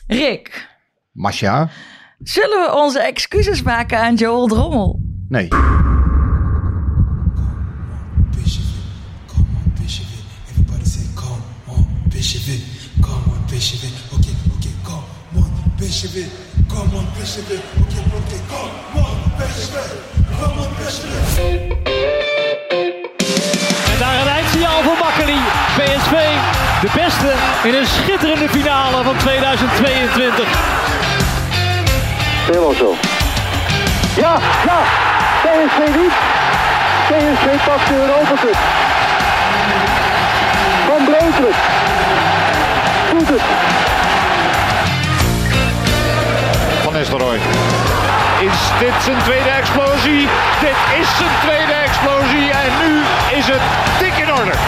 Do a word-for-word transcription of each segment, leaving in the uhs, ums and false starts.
Rick. Masha? Zullen we onze excuses maken aan Joel Drommel? Nee. En daar een eindsignaal voor Makkeli. P S V, de beste in een schitterende finale van tweeduizend tweeëntwintig. Helemaal zo. Ja, ja, P S V niet. P S V pakt de Europa Cup. Van Breukelen. Doet het. Van Nistelrooy. Is dit zijn tweede explosie? Dit is zijn tweede explosie en nu is het dik in orde.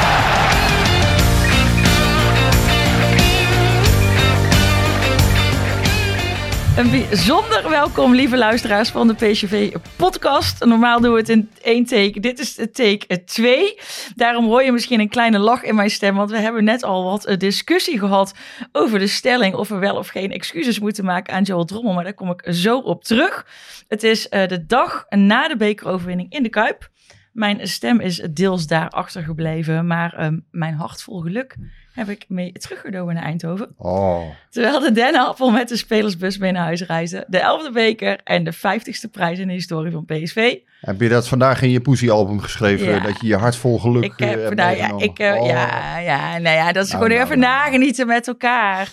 Een bijzonder welkom, lieve luisteraars van de P S V-podcast. Normaal doen we het in één take. Dit is take twee. Daarom hoor je misschien een kleine lach in mijn stem. Want we hebben net al wat discussie gehad over de stelling of we wel of geen excuses moeten maken aan Joel Drommel. Maar daar kom ik zo op terug. Het is uh, de dag na de bekeroverwinning in de Kuip. Mijn stem is deels daar achtergebleven, maar um, mijn hart vol geluk heb ik mee teruggedomen naar Eindhoven. Oh. Terwijl de dennenappel met de spelersbus mee naar huis reisde. De elfde beker en de vijftigste prijs in de historie van P S V. Heb je dat vandaag in je Poesie-album geschreven? Ja. Dat je je hart vol geluk ik heb, uh, hebt nou, ja, ik, uh, oh. ja, ja, nou ja, dat is nou, gewoon nou, even nou. nagenieten met elkaar.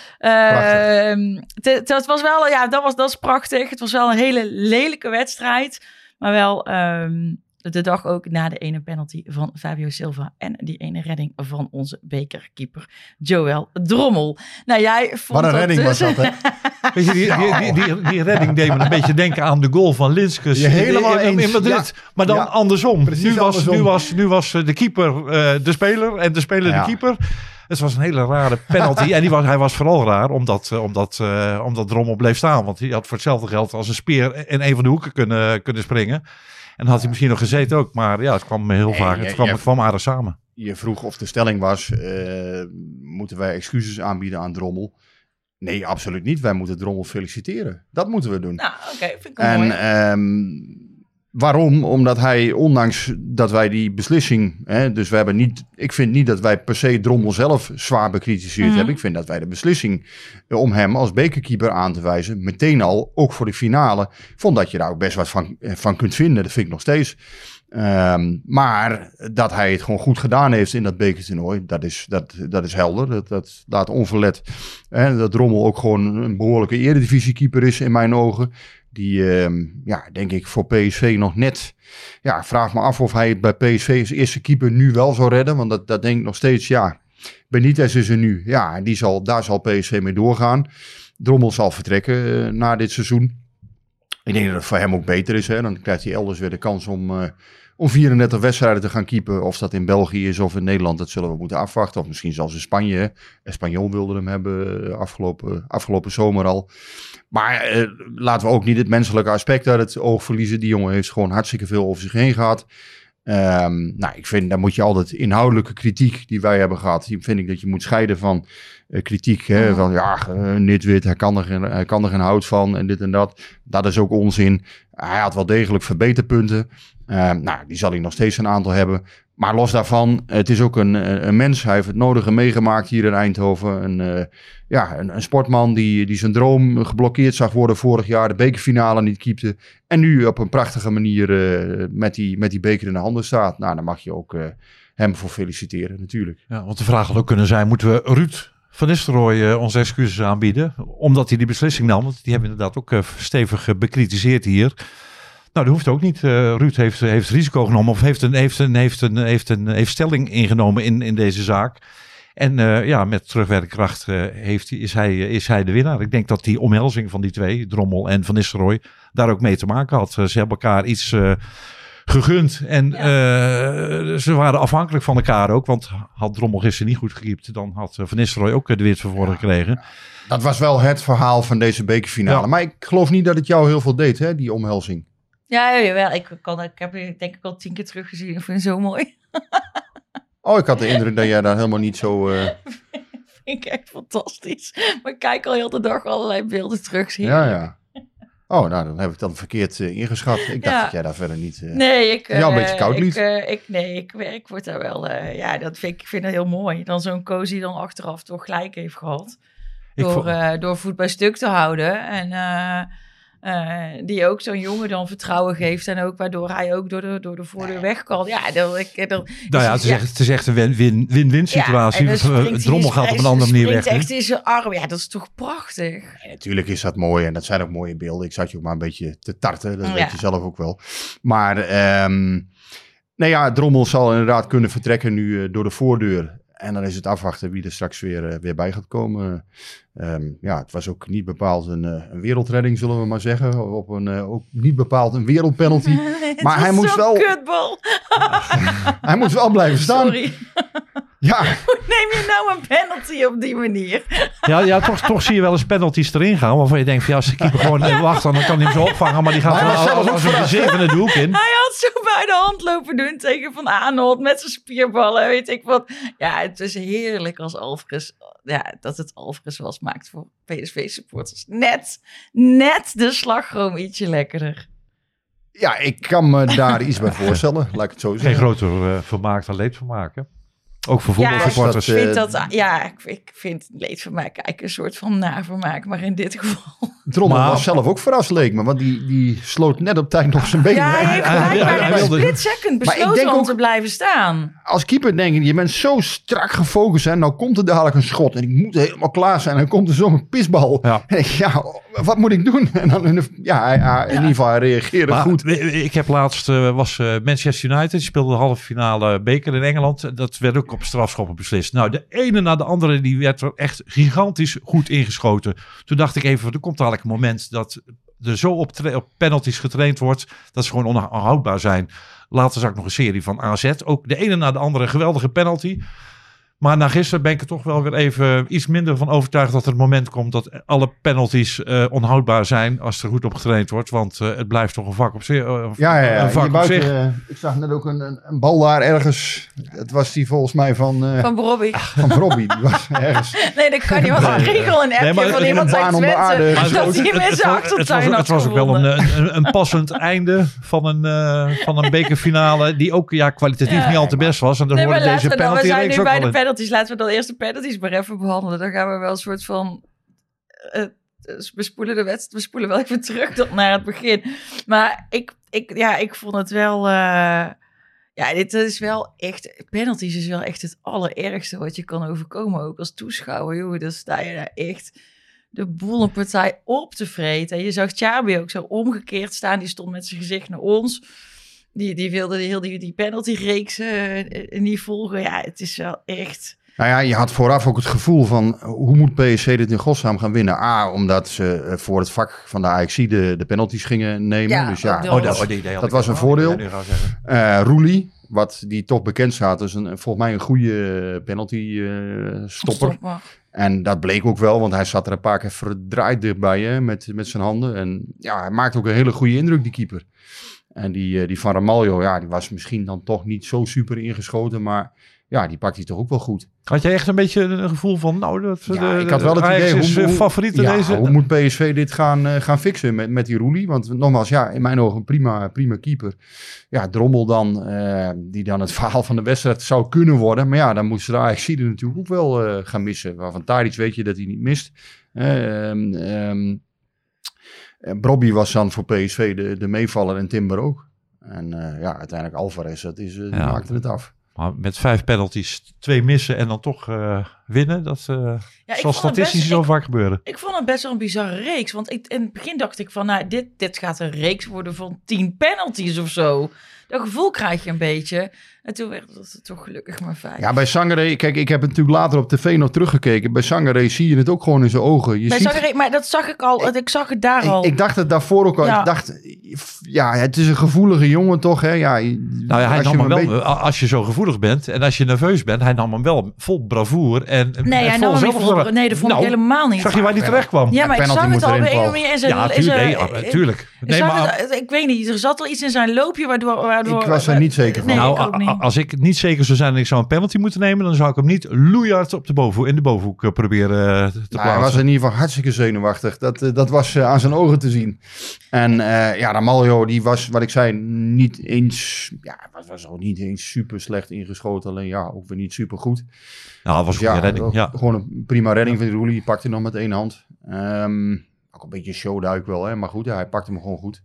Uh, het was wel, ja, dat was, dat is prachtig. Het was wel een hele lelijke wedstrijd. Maar wel um, de dag ook na de ene penalty van Fabio Silva en die ene redding van onze bekerkeeper Joel Drommel. Nou, jij vond Wat een redding dus... was dat, hè? Weet je, die, die, die, die, die redding deed me een beetje denken aan de goal van Linskes Je helemaal in, in, in Madrid. Ja. Maar dan Ja. andersom. Precies Nu was, andersom. nu, was, nu was de keeper uh, de speler en de speler Ja. de keeper. Het was een hele rare penalty. En die was, hij was vooral raar omdat, uh, omdat, uh, omdat Drommel bleef staan. Want hij had voor hetzelfde geld als een speer in een van de hoeken kunnen, kunnen springen. En had hij misschien nog gezeten ook. Maar ja, het kwam heel Nee, vaak. je- Het kwam, je- het kwam aardig samen. Je vroeg of de stelling was, uh, moeten wij excuses aanbieden aan Drommel? Nee, absoluut niet. Wij moeten Drommel feliciteren. Dat moeten we doen. Nou, oké, okay, vind ik wel mooi. En um, waarom? Omdat hij, ondanks dat wij die beslissing, hè, dus we hebben niet, ik vind niet dat wij per se Drommel zelf zwaar bekritiseerd Mm-hmm. hebben. Ik vind dat wij de beslissing uh, om hem als bekerkeeper aan te wijzen, meteen al, ook voor de finale, vond dat je daar ook best wat van, van kunt vinden. Dat vind ik nog steeds. Um, maar dat hij het gewoon goed gedaan heeft in dat bekertoernooi, dat is, dat, dat is helder. Dat, dat laat onverlet. Hè, dat Drommel ook gewoon een behoorlijke eredivisiekeeper is in mijn ogen. Die, um, ja, denk ik voor P S V nog net... Ja, vraag me af of hij het bij P S V als eerste keeper nu wel zou redden. Want dat, dat denk ik nog steeds, ja... Benitez is er nu. Ja, en die zal, daar zal P S V mee doorgaan. Drommel zal vertrekken uh, na dit seizoen. Ik denk dat het voor hem ook beter is. Hè? Dan krijgt hij elders weer de kans om... Uh, om vierendertig wedstrijden te gaan keepen. Of dat in België is of in Nederland, dat zullen we moeten afwachten. Of misschien zelfs in Spanje. Espanyol wilde hem hebben afgelopen, afgelopen zomer al. Maar eh, laten we ook niet het menselijke aspect uit het oog verliezen. Die jongen heeft gewoon hartstikke veel over zich heen gehad. Um, nou, ik vind, daar moet je altijd inhoudelijke kritiek die wij hebben gehad. Die vind ik dat je moet scheiden van uh, kritiek. Hè, ja. Van ja, uh, Nitwit, hij kan, er geen, hij kan er geen hout van en dit en dat. Dat is ook onzin. Hij had wel degelijk verbeterpunten. Uh, nou, die zal hij nog steeds een aantal hebben. Maar los daarvan, het is ook een, een mens. Hij heeft het nodige meegemaakt hier in Eindhoven. Een, uh, ja, een, een sportman die, die zijn droom geblokkeerd zag worden vorig jaar. De bekerfinale niet keepte. En nu op een prachtige manier uh, met, die, met die beker in de handen staat. Nou, daar mag je ook uh, hem voor feliciteren natuurlijk. Ja, want de vraag had ook kunnen zijn, moeten we Ruud van Nistelrooy uh, onze excuses aanbieden? Omdat hij die beslissing nam. Want die hebben we inderdaad ook uh, stevig uh, bekritiseerd hier. Nou, dat hoeft ook niet. Uh, Ruud heeft, heeft risico genomen of heeft een, heeft een, heeft een, heeft een, heeft stelling ingenomen in, in deze zaak. En uh, ja, met terugwerkende kracht uh, heeft, is, hij, is hij de winnaar. Ik denk dat die omhelzing van die twee, Drommel en Van Nistelrooy, daar ook mee te maken had. Uh, ze hebben elkaar iets uh, gegund en ja. uh, ze waren afhankelijk van elkaar ook. Want had Drommel gisteren niet goed gekiept, dan had Van Nistelrooy ook de wit van voren gekregen. Dat was wel het verhaal van deze bekerfinale. Ja. Maar ik geloof niet dat het jou heel veel deed, hè, die omhelzing. Ja, jawel. Ik, kan, ik heb het denk ik al tien keer teruggezien. Ik vind het zo mooi. Oh, ik had de indruk dat jij daar helemaal niet zo... Uh... vind ik echt fantastisch. Maar ik kijk al heel de dag allerlei beelden terug. Ja, ja. Oh, nou, dan heb ik dan verkeerd uh, ingeschat. Ik dacht Ja. dat jij daar verder niet... Uh... Nee, ik, uh, jou een beetje koud ik, liet. uh, ik, nee, ik, ik word daar wel... Uh, ja, dat vind ik, ik vind dat heel mooi. Dan zo'n coach die dan achteraf toch gelijk heeft gehad. Ik Door, vond- uh, door voet bij stuk te houden. En uh, uh, die ook zo'n jongen dan vertrouwen geeft. En ook waardoor hij ook door de, door de voordeur weg kan. Ja, dat, ik, dat, Nou ja, het is, echt, het is echt een win- win- win-win situatie. en dan springt hij- Drommel gaat op hij een andere manier weg. springt hè? echt in zijn arm. Ja, dat is toch prachtig. En natuurlijk is dat mooi en dat zijn ook mooie beelden. Ik zat je ook maar een beetje te tarten, dat Ja. weet je zelf ook wel. Maar, um, nou ja, Drommel zal inderdaad kunnen vertrekken nu uh, door de voordeur. En dan is het afwachten wie er straks weer, uh, weer bij gaat komen. Um, ja, het was ook niet bepaald een, uh, een wereldredding, zullen we maar zeggen. Op een, uh, ook niet bepaald een wereldpenalty. Maar hij moest wel... Kutbal. Hij moest wel blijven staan. Sorry. Ja, Hoe neem je nou een penalty op die manier? Ja, ja toch, toch zie je wel eens penalties erin gaan. Waarvan je denkt, van, ja, als de keeper gewoon even wacht, dan kan hij hem zo opvangen. Maar die gaat Maar hij was gewoon zelf als, ook als een zevende de hoek in. Hij had zo bij de hand lopen doen tegen Van Aanholt met zijn spierballen, weet ik wat. Ja, het is heerlijk als Alvarez, ja, dat het Alvarez was, maakt voor P S V-supporters. Net, net de slagroom ietsje lekkerder. ja, ik kan me daar iets bij voorstellen, laat ik het zo Geen zeggen. groter uh, vermaak dan leedvermaak, hè? Ook voor Ja, voetbalsupporters. dat, Ik eh, vind dat, ja, ik, ik vind leedvermaak eigenlijk een soort van navermaak, maar in dit geval... Drommel Maar- was zelf ook verrast, leek me. Want die, die sloot net op tijd nog zijn benen. Ja, hij heeft hij- hij- blijkbaar hij in een wilde- split second Maar ik besloten denk om ook- te blijven staan. Als keeper denk je, je bent zo strak gefocust. En nou komt er dadelijk een schot. En ik moet helemaal klaar zijn. En dan komt er zo'n pisbal. Ja. En ik, ja, wat moet ik doen? En dan in, de, ja, hij- hij- in ieder geval hij reageerde Maar goed. ik heb laatst, uh, was uh, Manchester United, die speelde de halve finale beker in Engeland. Dat werd ook op strafschoppen beslist. Nou, de ene na de andere, die werd er echt gigantisch goed ingeschoten. Toen dacht ik even, er komt dadelijk een moment dat er zo op, tra- op penalties getraind wordt, dat ze gewoon onhoudbaar zijn. Later zag ik nog een serie van A Z. Ook de ene na de andere geweldige penalty. Maar na gisteren ben ik er toch wel weer even iets minder van overtuigd dat er een moment komt dat alle penalties uh, onhoudbaar zijn als er goed op getraind wordt. Want uh, het blijft toch een vak op zich. Uh, Ja, ja, ja. Een vak Hier op zich. buiten, uh, ik zag net ook een, een, een bal daar ergens. Het was die volgens mij van, uh, Van Robbie. van Robbie. Die was ergens. Nee, dat kan niet. Was een regel een appje Nee, maar van in iemand een uit baan om de aarde Twente. geschoten. Dat hij hem in het, zijn het, het, was, achtertuin had het was ook wel een, gewonnen. een, een passend einde van een, uh, van een bekerfinale die ook ja, kwalitatief Ja. niet al te best was. En dan Nee, maar hoorde laten deze we dan, we penalty zijn reeks nu ook bij al de in. penalties. Laten we dan eerst de penalties maar even behandelen. Dan gaan we wel een soort van... Uh, we, spoelen de wedstrijd, we spoelen wel even terug tot naar het begin. Maar ik, ik, ja, ik vond het wel... Uh, ja, dit is wel echt... Penalties is wel echt het allerergste wat je kan overkomen. Ook als toeschouwer, joh. Dan sta je daar echt de boel een partij op te vreten. En je zag Xabi ook zo omgekeerd staan. Die stond met zijn gezicht naar ons. Die, die wilde heel die, die penalty-reeks uh, niet volgen. Ja, het is wel echt... Nou ja, je had vooraf ook het gevoel van hoe moet P S V dit in godsnaam gaan winnen? A, omdat ze voor het vak van de A X I de, de penalties gingen nemen. Ja, dus ja, ook dat, dat. was, Oh, die- die had dat ik was ook een al. voordeel. Ja, die gaan zeggen. Uh, Roelie, wat die toch bekend staat, is een, volgens mij een goede penalty uh, stopper. Stop maar. En dat bleek ook wel, want hij zat er een paar keer verdraaid dichtbij hè, met, met zijn handen. En ja, hij maakte ook een hele goede indruk, die keeper. En die, die van Ramaljo, ja, die was misschien dan toch niet zo super ingeschoten, maar ja, die pakt hij toch ook wel goed. Had jij echt een beetje een gevoel van, nou, dat, Ja, de, ik had wel het Ajax idee, is hoe, uh, hoe- favoriet in ja, deze? hoe moet P S V dit gaan, uh, gaan fixen met, met die Roelie? Want nogmaals, ja, in mijn ogen een prima, prima keeper. Ja, Drommel dan, uh, die dan het verhaal van de wedstrijd zou kunnen worden. Maar ja, dan moesten de Ajax-Zieden er natuurlijk ook wel uh, gaan missen. Waarvan Tadic weet je dat hij niet mist. Uh, um, um, Brobby was dan voor P S V de, de meevaller en Timber ook. En uh, ja, uiteindelijk Alvarez, dat is, uh, die Ja. maakte het af. Maar met vijf penalties, twee missen en dan toch uh, winnen, dat uh, Ja, ik zal vond het statistisch best- zo ik- vaak gebeuren. Ik vond het best wel een bizarre reeks. Want ik, in het begin dacht ik van, nou, dit, dit gaat een reeks worden van tien penalties of zo. Dat gevoel krijg je een beetje. En toen werd het toch gelukkig maar vijf. Ja, bij Sangaré, kijk, ik heb het natuurlijk later op tv nog teruggekeken. Bij Sangaré zie je het ook gewoon in zijn ogen. Je Bij ziet, Zagreb, maar dat zag ik al. Ik, ik zag het daar al. ik, ik dacht het daarvoor ook al. Ja. Ik dacht, ja, het is een gevoelige jongen toch, hè? Ja, Nou ja, hij als nam je hem hem wel, een beetje- als je zo gevoelig bent en als je nerveus bent, hij nam hem wel vol bravoer en En, Nee, en hij vol nam hem niet zelf vol. eraf. Nee, dat vond Nou, ik helemaal niet. Zag je waar hij terecht kwam? Ja, maar ik penalty zag het moet al erin, op een Paul. manier in zijn... Ja, in tuurlijk. zijn- Nee, ja, tuurlijk. Ik, Nee, zag maar, het, ik weet niet, er zat al iets in zijn loopje waardoor... waardoor Ik was er niet zeker van. Nee, nou, ik ook niet. a- als ik niet zeker zou zijn en ik zou een penalty moeten nemen, dan zou ik hem niet loeihard op de bovenhoek, in de bovenhoek eh, proberen eh, te Nou, plaatsen. hij was in ieder geval hartstikke zenuwachtig. Dat, eh, dat was eh, aan zijn ogen te zien. En uh, ja, Ramaljo, die was, wat ik zei, niet eens... Ja, was, was ook niet eens super slecht ingeschoten. Alleen ja, ook weer niet super goed. Nou, dat was Dus een ja, goede redding. Ja. Gewoon een prima redding van Roelie. Die pakte hem nog met één hand. Um, ook een beetje showduik wel, hè. Maar goed, ja, hij pakte hem gewoon goed.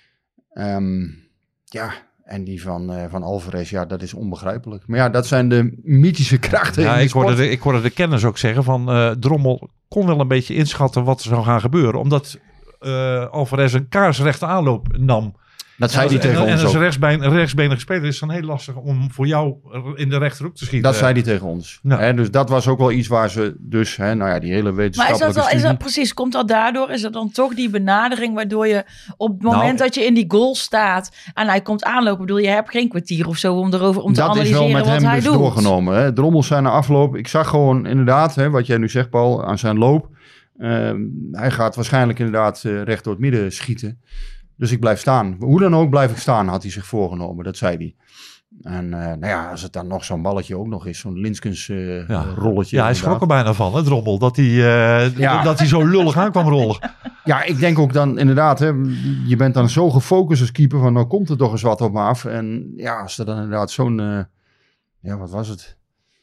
Um, ja, en die van, uh, van Alvarez, ja, dat is onbegrijpelijk. Maar ja, dat zijn de mythische krachten Ja, in de ik hoorde, sport. de, ik hoorde de kenners ook zeggen van uh, Drommel kon wel een beetje inschatten wat er zou gaan gebeuren. Omdat uh, Alvarez een kaarsrechte aanloop nam. Dat zei en hij als, tegen en, ons en als ook. rechtsbeen, een rechtsbenige speler is het dan heel lastig om voor jou in de rechterhoek te schieten. Dat zei hij tegen ons. Nou. Hè, dus dat was ook wel iets waar ze dus, hè, nou ja, die hele Maar is wetenschappelijke dat, wel, is studie... dat precies, komt dat daardoor? Is dat dan toch die benadering waardoor je op het moment Nou, dat je in die goal staat en hij komt aanlopen, bedoel je hebt geen kwartier of zo om erover om te dat is analyseren wel met wat hem hij dus doet. doorgenomen. Hè. Drommel zijn na afloop, ik zag gewoon inderdaad, hè, wat jij nu zegt Paul, aan zijn loop. Uh, hij gaat waarschijnlijk inderdaad uh, recht door het midden schieten. Dus ik blijf staan. Hoe dan ook blijf ik staan, had hij zich voorgenomen. Dat zei hij. En uh, nou ja, als het dan nog zo'n balletje ook nog is, zo'n Linskens uh, ja. rolletje. Ja, hij schrok er bijna van, hè, Drommel, dat hij, uh, ja. dat hij zo lullig aan kwam rollen. Ja, ik denk ook dan inderdaad, hè, je bent dan zo gefocust als keeper van, nou komt er toch eens wat op me af. En ja, als er dan inderdaad zo'n, uh, ja, wat was het?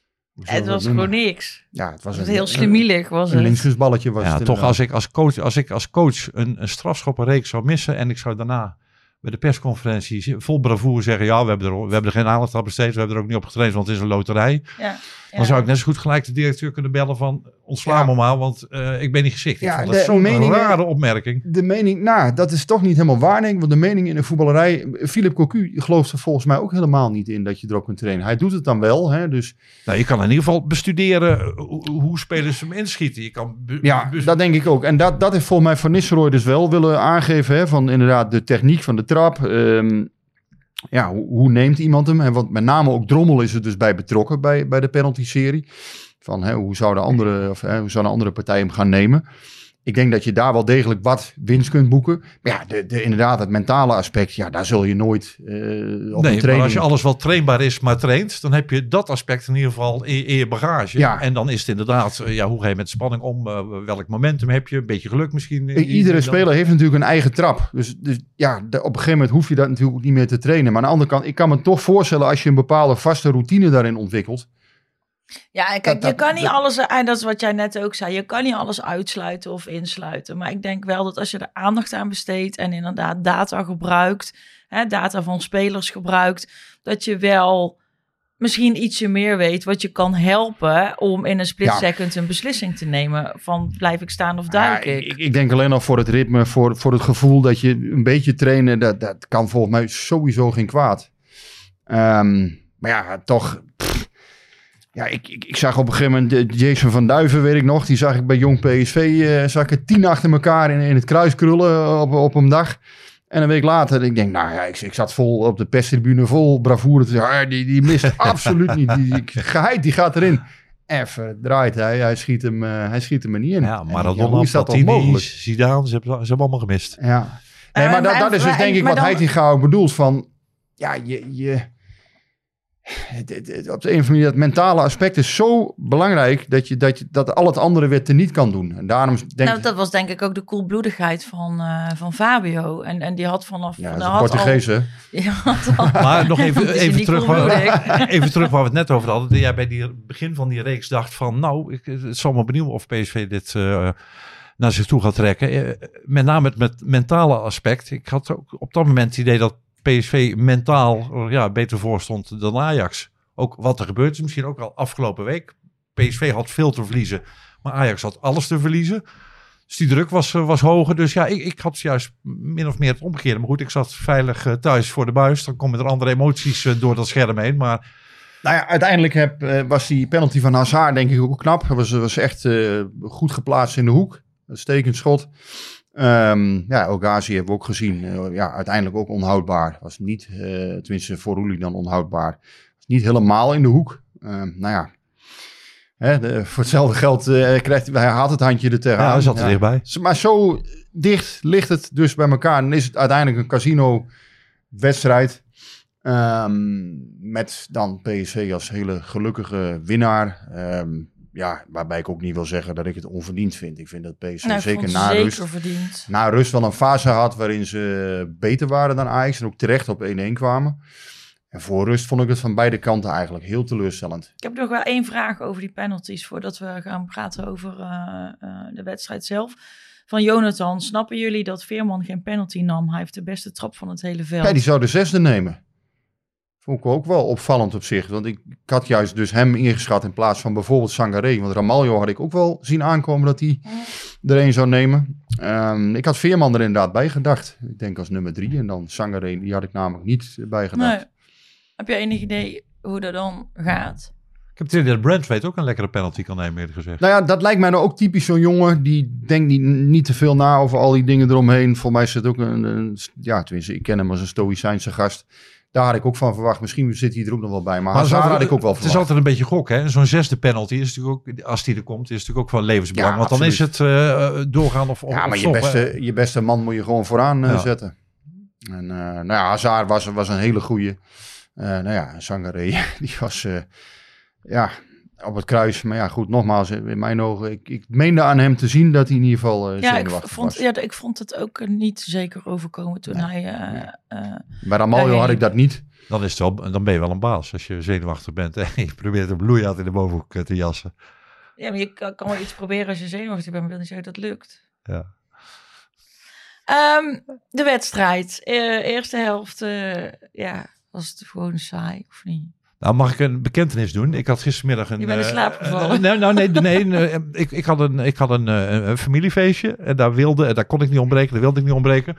Het was gewoon niks. Ja, het was het was een, heel slimielig. Was een het. linksballetje was ja, het toch als ik als coach, als ik als coach een, een strafschoppenreeks zou missen en ik zou daarna bij de persconferentie vol bravoure zeggen, ja, we hebben er, we hebben er geen aandacht aan besteed, we hebben er ook niet op getraind, want het is een loterij. Ja. Ja. Dan zou ik net zo goed gelijk de directeur kunnen bellen van, ontsla Ja. me maar, want uh, ik ben niet geschikt. Ja, ik vond de dat zo'n meningen- rare opmerking. De mening, nou, dat is toch niet helemaal waar, denk ik. Want de mening in de voetballerij... Philippe Cocu gelooft er volgens mij ook helemaal niet in dat je erop kunt trainen. Hij doet het dan wel, hè, dus... Nou, je kan in ieder geval bestuderen hoe, hoe spelers hem inschieten. Je kan be- Ja, be- dat denk ik ook. En dat, dat heeft volgens mij Van Nistelrooy dus wel willen aangeven, hè, van inderdaad de techniek van de trap. Um, ja, hoe, hoe neemt iemand hem? Hè, want met name ook Drommel is er dus bij betrokken bij, bij de penalty-serie. Van hè, hoe zouden andere, of, hè, hoe zouden andere partijen hem gaan nemen? Ik denk dat je daar wel degelijk wat winst kunt boeken. Maar ja, de, de, inderdaad, het mentale aspect, ja, daar zul je nooit uh, op nee, een maar training... als je alles wat trainbaar is, maar traint, dan heb je dat aspect in ieder geval in, in je bagage. Ja. En dan is het inderdaad, uh, ja, hoe ga je met spanning om? Uh, welk momentum heb je? Een beetje geluk misschien. I- Iedere Dan- speler heeft natuurlijk een eigen trap. Dus, dus ja, de- op een gegeven moment hoef je dat natuurlijk ook niet meer te trainen. Maar aan de andere kant, ik kan me toch voorstellen als je een bepaalde vaste routine daarin ontwikkelt. Ja, kijk, Dat- je dat- kan niet dat- alles, en dat is wat jij net ook zei, je kan niet alles uitsluiten of insluiten. Maar ik denk wel dat als je er aandacht aan besteedt en inderdaad data gebruikt, hè, data van spelers gebruikt, dat je wel misschien ietsje meer weet wat je kan helpen om in een split Ja. second een beslissing te nemen van blijf ik staan of duik Ja, ik. ik, ik denk alleen al voor het ritme, voor, voor het gevoel dat je een beetje trainen, dat, dat kan volgens mij sowieso geen kwaad. Um, maar ja, toch... pff, ja, ik, ik, ik zag op een gegeven moment uh, Jason van Duiven, weet ik nog. Die zag ik bij Jong P S V, uh, zag ik er tien achter elkaar in, in het kruis krullen op, op een dag. En een week later, ik denk, nou ja, ik, ik zat vol op de perstribune, vol bravoure te zeggen, ah, die, die mist absoluut niet. Die, die, geheid, die gaat erin. Even draait hij, hij schiet hem, uh, hij schiet hem er niet in. Ja, En maar ik dat denk, ja, hoe is dat toch Platini, mogelijk? Zidane, ze hebben, ze hebben allemaal gemist. Ja. Nee, maar Uh, dat, maar- dat is dus maar- denk ik maar wat dan- Heitinga ook bedoelt van, ja, je, je het, het, het- op de een of andere manier, dat mentale aspect is zo belangrijk dat je dat, je, dat al het andere weer teniet kan doen. En daarom denk Nou, ik, dat was denk ik ook de koelbloedigheid van, uh, van Fabio. En, en die had vanaf... ja, van, dat is een Portugees, hè? Die had al, Maar nog even, Het is even, niet terug waar, koelbloedig. even terug waar we het net over hadden. Dat jij bij die begin van die reeks dacht van, nou, ik, het zal me benieuwen of P S V dit uh, naar zich toe gaat trekken. Uh, met name het met mentale aspect. Ik had ook op dat moment het idee dat P S V mentaal uh, ja, beter voor stond dan Ajax. Ook wat er gebeurd is, misschien ook al afgelopen week. P S V had veel te verliezen, maar Ajax had alles te verliezen. Dus die druk was, was hoger. Dus ja, ik, ik had juist min of meer het omgekeerde. Maar goed, ik zat veilig uh, thuis voor de buis. Dan komen er andere emoties uh, door dat scherm heen. Maar Nou ja, uiteindelijk heb, uh, was die penalty van Hazard denk ik ook knap. Hij was, was echt uh, goed geplaatst in de hoek. Een stekend schot. Um, ja, Ogazi hebben we ook gezien. Uh, ja, uiteindelijk ook onhoudbaar. Was niet, uh, tenminste voor Roelie dan onhoudbaar. Was niet helemaal in de hoek. Uh, nou ja, Hè, de, voor hetzelfde geld uh, krijgt hij had het handje er tegenaan. Ja, hij zat er ja. dichtbij. Maar zo dicht ligt het dus bij elkaar. Dan is het uiteindelijk een casino-wedstrijd. Um, met dan P S V als hele gelukkige winnaar. Um, ja, waarbij ik ook niet wil zeggen dat ik het onverdiend vind. Ik vind dat P S V nou, zeker na zeker rust, verdiend. na rust wel een fase had waarin ze beter waren dan Ajax. En ook terecht op één-één kwamen. En voor rust vond ik het van beide kanten eigenlijk heel teleurstellend. Ik heb nog wel één vraag over die penalties voordat we gaan praten over uh, uh, de wedstrijd zelf. Van Jonathan, snappen jullie dat Veerman geen penalty nam? Hij heeft de beste trap van het hele veld. Ja, die zou de zesde nemen. Vond ik ook wel opvallend op zich. Want ik, ik had juist dus hem ingeschat in plaats van bijvoorbeeld Sangaré. Want Ramaljo had ik ook wel zien aankomen dat hij er een zou nemen. Um, ik had Veerman er inderdaad bij gedacht. Ik denk als nummer drie. En dan Sangaré, die had ik namelijk niet bij gedacht. Nee. Heb je enig idee hoe dat dan gaat? Ik heb het idee dat Brandtwaite ook een lekkere penalty kan nemen, eerlijk gezegd. Nou ja, dat lijkt mij nou ook typisch zo'n jongen. Die denkt niet, niet te veel na over al die dingen eromheen. Voor mij is het ook een, een... Ja, tenminste, ik ken hem als een stoïcijnse gast. Daar had ik ook van verwacht. Misschien zit hij er ook nog wel bij. Maar, maar Hazard had ik ook wel verwacht. Het is altijd een beetje gok, hè? Zo'n zesde penalty is natuurlijk ook, als die er komt, is natuurlijk ook van levensbelang. Ja, want dan absoluut. is het uh, doorgaan of, of Ja, maar of je stoppen. beste, je beste man moet je gewoon vooraan uh, Ja. zetten. En uh, nou ja, Hazard was, was een hele goeie. Uh, nou ja, Sangaré, die was uh, ja, op het kruis. Maar ja, goed, nogmaals, in mijn ogen, ik, ik meende aan hem te zien dat hij in ieder geval uh, Ja, ik zenuwachtig vond, was. ja, ik vond het ook niet zeker overkomen toen Nee, hij... Uh, nee. uh, Bij Ramaljo daarheen. had ik dat niet. Dan, is het wel, dan ben je wel een baas als je zenuwachtig bent. En je probeert een bloeiaat in de bovenhoek te jassen. ja, maar je kan, kan wel iets proberen als je zenuwachtig bent, maar wil niet zeggen dat het lukt. Ja. Um, de wedstrijd. Uh, eerste helft, uh, ja, was het gewoon saai, of niet? Nou, mag ik een bekentenis doen? Ik had gistermiddag een... Je bent in slaap uh, gevallen. uh, nee, nou, nee, nee, nee uh, ik, ik had, een, ik had een, uh, een familiefeestje. En daar, wilde, daar kon ik niet ontbreken, daar wilde ik niet ontbreken.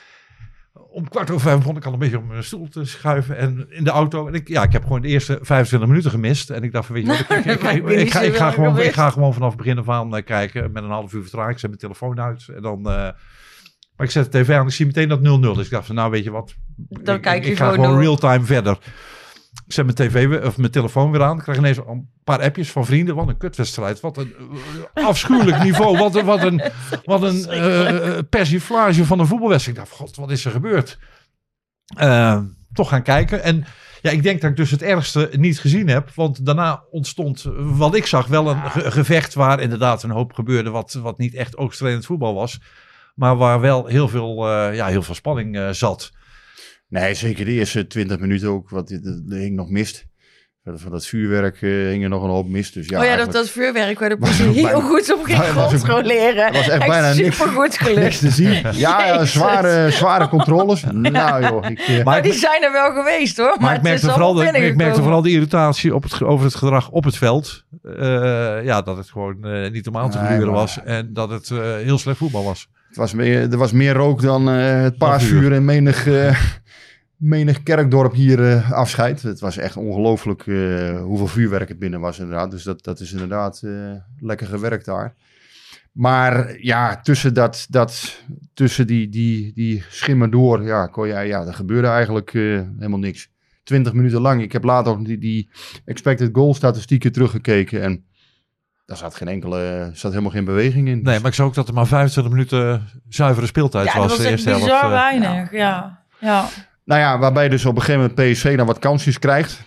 Om kwart over vijf begon ik al een beetje op mijn stoel te schuiven. En in de auto. En ik, ja, ik heb gewoon de eerste vijfentwintig minuten gemist. En ik dacht van, weet je wat, ik, ik, ik, ik, ik, ga, ik, ga gewoon, ik ga gewoon vanaf het begin af aan uh, kijken. Met een half uur vertraging. Ik zet mijn telefoon uit. En dan... Uh, maar ik zet de tv aan en ik zie meteen dat nul nul. Dus ik dacht van, nou weet je wat. Dan ik, kijk je ik ga gewoon gewoon door. real-time verder. Ik zet mijn tv weer, of mijn telefoon weer aan. Ik krijg ineens een paar appjes van vrienden. Wat een kutwedstrijd. Wat een uh, afschuwelijk niveau. Wat een, wat een, wat een uh, persiflage van een voetbalwedstrijd. Ik dacht, god, wat is er gebeurd? Uh, toch gaan kijken. En ja, ik denk dat ik dus het ergste niet gezien heb. Want daarna ontstond, wat ik zag, wel een ge- gevecht waar inderdaad een hoop gebeurde. Wat, wat niet echt oogstrelend voetbal was. Maar waar wel heel veel, uh, ja, heel veel spanning uh, zat. Nee, zeker de eerste twintig minuten ook. Wat er hing nog mist. Van dat vuurwerk uh, hing er nog een hoop mist. Dus ja, oh ja, dat, dat vuurwerk waar de politie heel bijna, goed op ging controleren. Dat was echt bijna niks, goed gelukt. niks te zien. Ja, ja zware, zware controlles. Nou joh. Ik, uh, maar die zijn er wel geweest hoor. Maar, maar ik, merkte vooral de, ik merkte vooral de irritatie op het, over het gedrag op het veld. Uh, ja, dat het gewoon uh, niet om aan te gluren nee, was. En dat het uh, heel slecht voetbal was. Het was meer, er was meer rook dan uh, het paasvuur en menig... Uh, menig kerkdorp hier uh, afscheid. Het was echt ongelooflijk uh, hoeveel vuurwerk het binnen was inderdaad. Dus dat, dat is inderdaad uh, lekker gewerkt daar. Maar ja, tussen, dat, dat, tussen die, die, die schimmen door, ja, kon jij, ja, er gebeurde eigenlijk uh, helemaal niks. Twintig minuten lang. Ik heb later ook die, die expected goal statistieken teruggekeken en daar zat geen enkele, zat helemaal geen beweging in. Nee, maar ik zag ook dat er maar vijfentwintig minuten zuivere speeltijd ja, was. Dat was de echt eerste bizar helft, weinig, ja. ja. ja. Nou ja, waarbij dus op een gegeven moment P S V dan wat kansjes krijgt.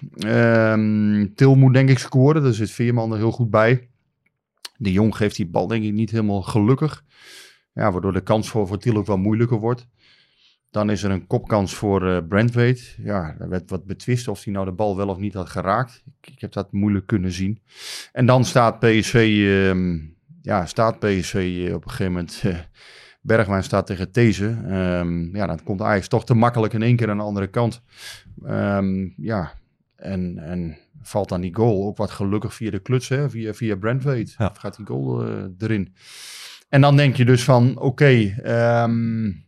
Um, Til moet denk ik scoren, daar zit Veerman er heel goed bij. De Jong geeft die bal denk ik niet helemaal gelukkig. Ja, waardoor de kans voor, voor Til ook wel moeilijker wordt. Dan is er een kopkans voor uh, Brandtwaite. Ja, er werd wat betwist of hij nou de bal wel of niet had geraakt. Ik, ik heb dat moeilijk kunnen zien. En dan staat P S V, um, ja, staat P S V uh, op een gegeven moment... Uh, Bergwijn staat tegen These. Um, ja, dan komt Ajax toch te makkelijk in één keer aan de andere kant. Um, ja, en, en valt dan die goal ook wat gelukkig via de kluts, hè? Via, via Brandtwaite. Ja. Gaat die goal uh, erin. En dan denk je dus van, oké, okay, um,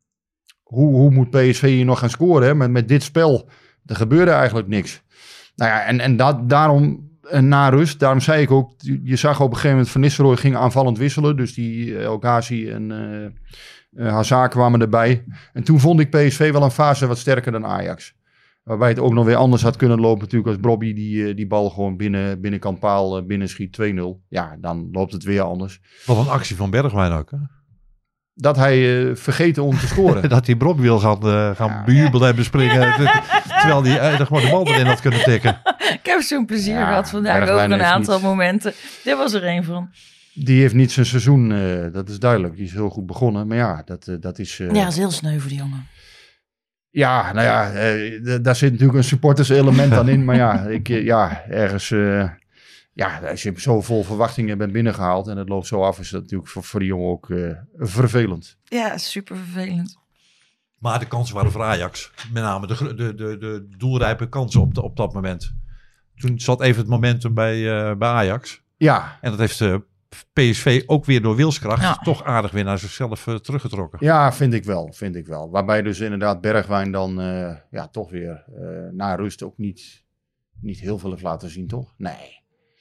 hoe, hoe moet P S V hier nog gaan scoren? Hè? Met, met dit spel, er gebeurde eigenlijk niks. Nou ja, en, en dat, daarom... En na rust, daarom zei ik ook, je zag op een gegeven moment Van Nistelrooy ging aanvallend wisselen. Dus die El Ghazi en uh, uh, Hazard kwamen erbij. En toen vond ik P S V wel een fase wat sterker dan Ajax. Waarbij het ook nog weer anders had kunnen lopen natuurlijk als Bobby die, die bal gewoon binnen, binnenkant paal binnenschiet twee nul. Ja, dan loopt het weer anders. Wat een actie van Bergwijn ook, hè? Dat hij uh, vergeten om te scoren. Dat hij Bobby wil gaan, uh, gaan ja. bejubelen en bespringen. Terwijl hij uh, gewoon de bal erin had kunnen tikken. Ik heb zo'n plezier ja, gehad vandaag over een aantal niet... momenten. Dit was er één van. Die heeft niet zijn seizoen, uh, dat is duidelijk. Die is heel goed begonnen. Maar ja, dat, uh, dat is... Uh... Ja, dat is heel sneu voor die jongen. Ja, nou ja, uh, d- daar zit natuurlijk een supporters element aan in. Maar ja, ik, uh, ja ergens... Uh, ja, als je zo vol verwachtingen bent binnengehaald en het loopt zo af, is dat natuurlijk voor, voor die jongen ook uh, vervelend. Ja, super vervelend. Maar de kansen waren voor Ajax. Met name de, de, de, de doelrijpe kansen op, de, op dat moment. Toen zat even het momentum bij, uh, bij Ajax. Ja. En dat heeft uh, P S V ook weer door wilskracht ja. toch aardig weer naar zichzelf uh, teruggetrokken. Ja, vind ik wel, vind ik wel. Waarbij dus inderdaad Bergwijn dan uh, ja, toch weer uh, na rust ook niet, niet heel veel heeft laten zien, toch? Nee.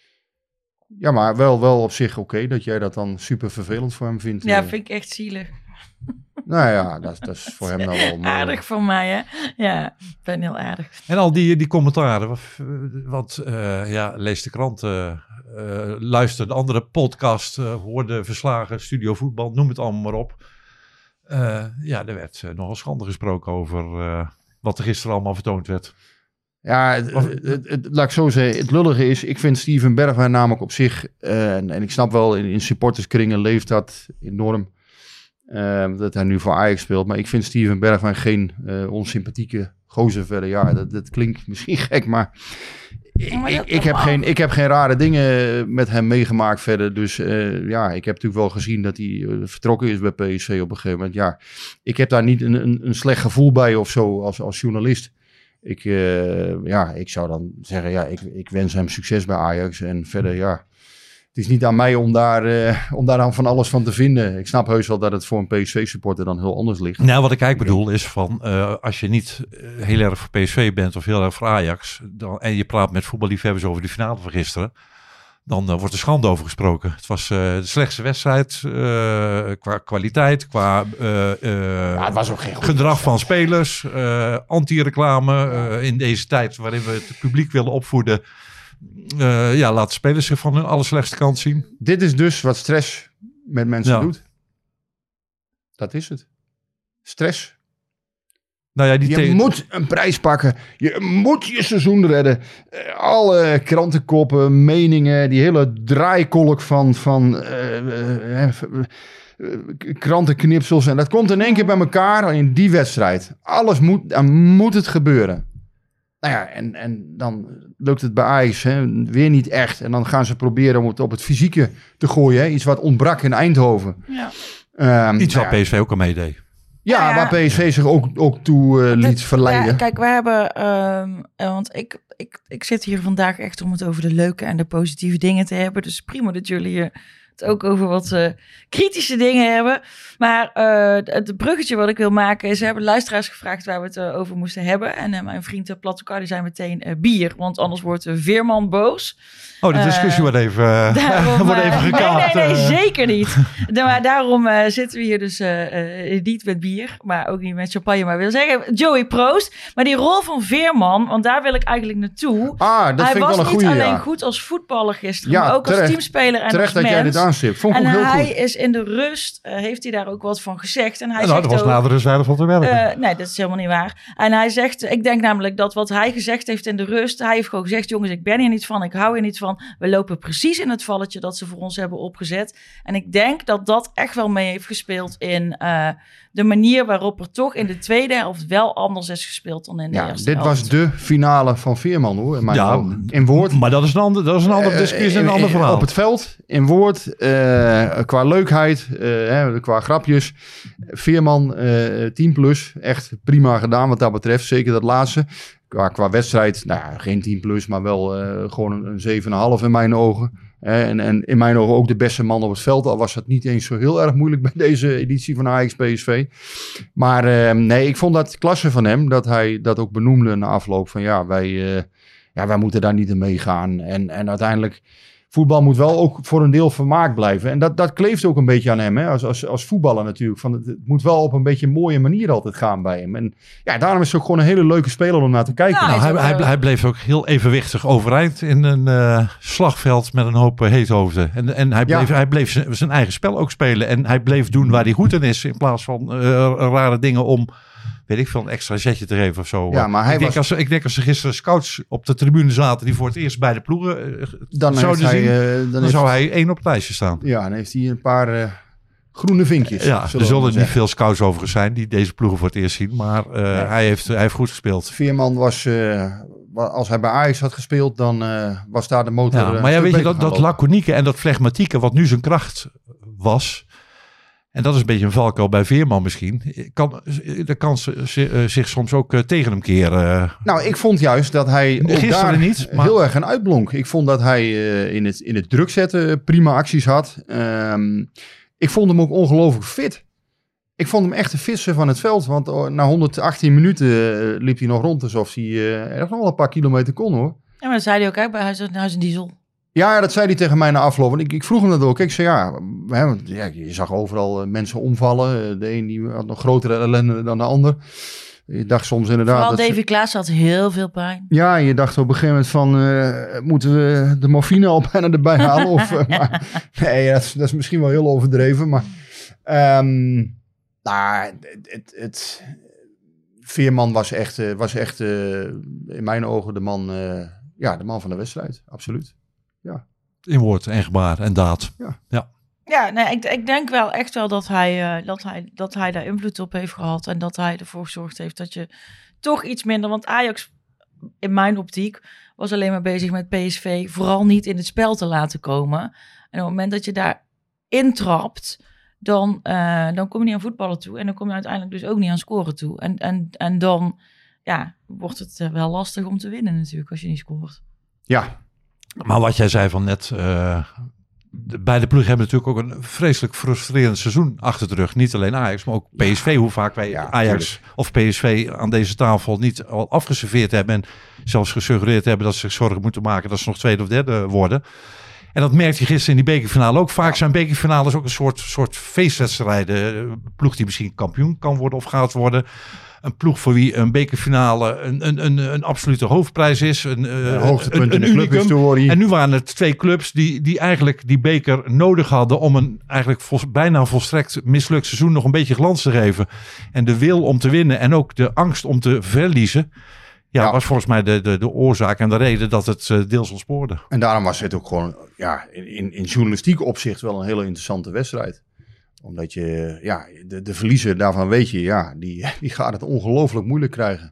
Ja, maar wel, wel op zich oké okay, dat jij dat dan super vervelend voor hem vindt. Ja, vind ik echt zielig. Nou ja, dat, dat is voor hem nou wel mooi. Aardig van mij, hè? Ja, ik ben heel aardig. En al die, die commentaren, want uh, ja, lees de krant, uh, uh, luister de andere podcast, uh, hoor de verslagen, Studio Voetbal, noem het allemaal maar op. Uh, ja, er werd uh, nogal schande gesproken over uh, wat er gisteren allemaal vertoond werd. Ja, het, het, het, het, laat ik zo zeggen, het lullige is, ik vind Steven Bergwijn namelijk op zich, uh, en, en ik snap wel, in, in supporterskringen leeft dat enorm, uh, dat hij nu voor Ajax speelt, maar ik vind Steven Bergwijn geen uh, onsympathieke gozer verder. Ja, dat, dat klinkt misschien gek, maar, ik, maar ik, ik, heb geen, ik heb geen rare dingen met hem meegemaakt verder, dus uh, ja, ik heb natuurlijk wel gezien dat hij uh, vertrokken is bij P S V op een gegeven moment. Ja, ik heb daar niet een, een, een slecht gevoel bij of zo als, als journalist. Ik, uh, ja, ik zou dan zeggen, ja, ik, ik wens hem succes bij Ajax. En verder, ja, het is niet aan mij om daar, uh, om daar dan van alles van te vinden. Ik snap heus wel dat het voor een P S V-supporter dan heel anders ligt. Nou, wat ik eigenlijk bedoel is van, uh, als je niet heel erg voor P S V bent of heel erg voor Ajax, dan, en je praat met voetballiefhebbers over de finale van gisteren, dan uh, wordt er schande over gesproken. Het was uh, de slechtste wedstrijd uh, qua kwaliteit, qua uh, uh, ja, het was ook geen goed gedrag wedstrijd. Van spelers, uh, anti-reclame. Uh, in deze tijd waarin we het publiek willen opvoeden, uh, ja, laten spelers zich van hun allerslechtste kant zien. Dit is dus wat stress met mensen ja. doet. Dat is het. Stress. Nou ja, die je te- moet een prijs pakken. Je moet je seizoen redden. Uh, alle krantenkoppen, meningen, die hele draaikolk van, van uh, uh, uh, uh, krantenknipsels. En dat komt in één keer bij elkaar in die wedstrijd. Alles moet, dan moet het gebeuren. Nou ja, en, en dan lukt het bij Ajax hè, weer niet echt. En dan gaan ze proberen om het op het fysieke te gooien. Hè. Iets wat ontbrak in Eindhoven. Ja. Um, Iets nou wat ja. P S V ook al meedeed. Ja, ja, waar P S V zich ook, ook toe uh, liet verleiden. Ja, kijk, we hebben... Um, want ik, ik, ik zit hier vandaag echt om het over de leuke en de positieve dingen te hebben. Dus prima dat jullie uh, het ook over wat uh, kritische dingen hebben. Maar uh, het bruggetje wat ik wil maken is... Ze hebben luisteraars gevraagd waar we het uh, over moesten hebben. En uh, mijn vriend uh, Plattekar, die zei meteen uh, bier. Want anders wordt uh, Veerman boos. Oh, de discussie uh, wordt even, uh, daarom, wordt even gekaapt. Nee, nee, nee, zeker niet. Maar daarom uh, zitten we hier dus uh, uh, niet met bier, maar ook niet met champagne. Maar wil zeggen, Joey, proost. Maar die rol van Veerman, want daar wil ik eigenlijk naartoe. Ah, dat hij vind was ik wel een niet goeie, alleen ja. goed als voetballer gisteren, ja, maar ook terecht, als teamspeler en terecht als dat mens. jij dit aanstipt. Vond ik en ook heel hij goed. is in de rust, uh, heeft hij daar ook wat van gezegd. En hij ja, nou, zegt dat was ook, na de rust weinig van te werken. Uh, nee, dat is helemaal niet waar. En hij zegt, ik denk namelijk dat wat hij gezegd heeft in de rust, hij heeft gewoon gezegd, jongens, ik ben hier niet van, ik hou hier niet van. We lopen precies in het valletje dat ze voor ons hebben opgezet. En ik denk dat dat echt wel mee heeft gespeeld in uh, de manier waarop er toch in de tweede helft wel anders is gespeeld dan in de ja, eerste dit helft. was de finale van Veerman, hoor. In, mijn ja, ogen. In woord. Maar dat is een ander, dat is een andere discussie en een ander verhaal. Op het veld, in woord, uh, qua leukheid, uh, hè, qua grapjes. Veerman, uh, tien plus. Echt prima gedaan wat dat betreft. Zeker dat laatste. Qua, qua wedstrijd, nou ja, geen tien plus, maar wel uh, gewoon een, een zeven komma vijf in mijn ogen. En, en in mijn ogen ook de beste man op het veld. Al was dat niet eens zo heel erg moeilijk bij deze editie van Ajax P S V. Maar uh, nee, ik vond dat klasse van hem. Dat hij dat ook benoemde na afloop. Van ja, wij, uh, ja, wij moeten daar niet in meegaan. En, en uiteindelijk voetbal moet wel ook voor een deel vermaakt blijven. En dat, dat kleeft ook een beetje aan hem, hè? Als, als, als voetballer natuurlijk. Van het, het moet wel op een beetje een mooie manier altijd gaan bij hem. En ja, daarom is het ook gewoon een hele leuke speler om naar te kijken. Ja, Nou, hij, ook, hij, uh, hij bleef ook heel evenwichtig overeind in een uh, slagveld met een hoop uh, heethoofden. En, en hij bleef, Ja. hij bleef zijn, zijn eigen spel ook spelen. En hij bleef doen waar hij goed in is. In plaats van uh, rare dingen om, weet ik veel, een extra zetje te geven of zo. Ja, maar hij ik, denk was- als, ik denk als er gisteren scouts op de tribune zaten die voor het eerst bij de ploegen uh, Dan, heeft zouden hij, zien, eh, dan, dan heeft- zou hij één op het lijstje staan. Ja, dan heeft hij een paar uh, groene vinkjes. Ja, er zullen we zullen maar niet zeggen. veel scouts overigens zijn die deze ploegen voor het eerst zien. Maar uh, hij, heeft, hij heeft goed gespeeld. Veerman was, uh, wa- als hij bij Ajax had gespeeld, dan uh, was daar de motor. Ja, uh, maar ja, een weet stuk je, beter dat, dat gaan lopen. laconieke en dat flegmatieke, wat nu zijn kracht was. En dat is een beetje een valkuil bij Veerman misschien. Kan, de kans uh, zich soms ook uh, tegen hem keren. Nou, ik vond juist dat hij ook Gisteren daar niet, maar- heel erg een uitblonk. Ik vond dat hij uh, in, het, in het druk zetten prima acties had. Um, ik vond hem ook ongelooflijk fit. Ik vond hem echt de fitste van het veld. Want uh, na honderdachttien minuten uh, liep hij nog rond alsof hij uh, echt nog wel een paar kilometer kon, hoor. Ja, maar dat zei hij ook hè, bij Huis, Huis en Diesel. Ja, dat zei hij tegen mij na afloop. En ik, ik vroeg hem dat ook. Ik zei ja, hè, want, ja, je zag overal uh, mensen omvallen. De een die had nog grotere ellende dan de ander. Je dacht soms inderdaad... Vooral dat ze- Davy Klaas had heel veel pijn. Ja, je dacht op een gegeven moment van... Uh, moeten we de morfine al bijna erbij halen? of, uh, maar, nee, dat is, dat is misschien wel heel overdreven. Maar um, nou, het, het, het, Veerman was echt, uh, was echt uh, in mijn ogen de man, uh, ja, de man van de wedstrijd. Absoluut. In woord en gebaar en daad. Ja, nee, ik, ik denk wel echt wel dat hij, uh, dat, hij, dat hij daar invloed op heeft gehad. En dat hij ervoor gezorgd heeft dat je toch iets minder... Want Ajax, in mijn optiek, was alleen maar bezig met P S V... vooral niet in het spel te laten komen. En op het moment dat je daar intrapt... Dan, uh, dan kom je niet aan voetballen toe. En dan kom je uiteindelijk dus ook niet aan scoren toe. En, en, en dan ja, wordt het uh, wel lastig om te winnen natuurlijk als je niet scoort. Ja, Maar wat jij zei van net... Uh, de, beide ploegen hebben natuurlijk ook een vreselijk frustrerend seizoen achter de rug. Niet alleen Ajax, maar ook P S V. Hoe vaak wij Ja, Ajax tuurlijk. of P S V aan deze tafel niet al afgeserveerd hebben. En zelfs gesuggereerd hebben dat ze zich zorgen moeten maken dat ze nog tweede of derde worden. En dat merkte je gisteren in die bekerfinale ook. Vaak zijn bekerfinales ook een soort, soort feestwedstrijden. Een ploeg die misschien kampioen kan worden of gaat worden. Een ploeg voor wie een bekerfinale een, een, een, een absolute hoofdprijs is. Een, een uh, hoogtepunt een, in de een unicum. clubhistorie. En nu waren het twee clubs die, die eigenlijk die beker nodig hadden om een eigenlijk vol, bijna volstrekt mislukt seizoen nog een beetje glans te geven. En de wil om te winnen en ook de angst om te verliezen. Ja, Ja. was volgens mij de, de, de oorzaak en de reden dat het uh, deels ontspoorde. En daarom was het ook gewoon ja, in, in, in journalistiek opzicht wel een hele interessante wedstrijd. Omdat je, ja, de, de verliezer daarvan weet je, ja, die, die gaat het ongelooflijk moeilijk krijgen.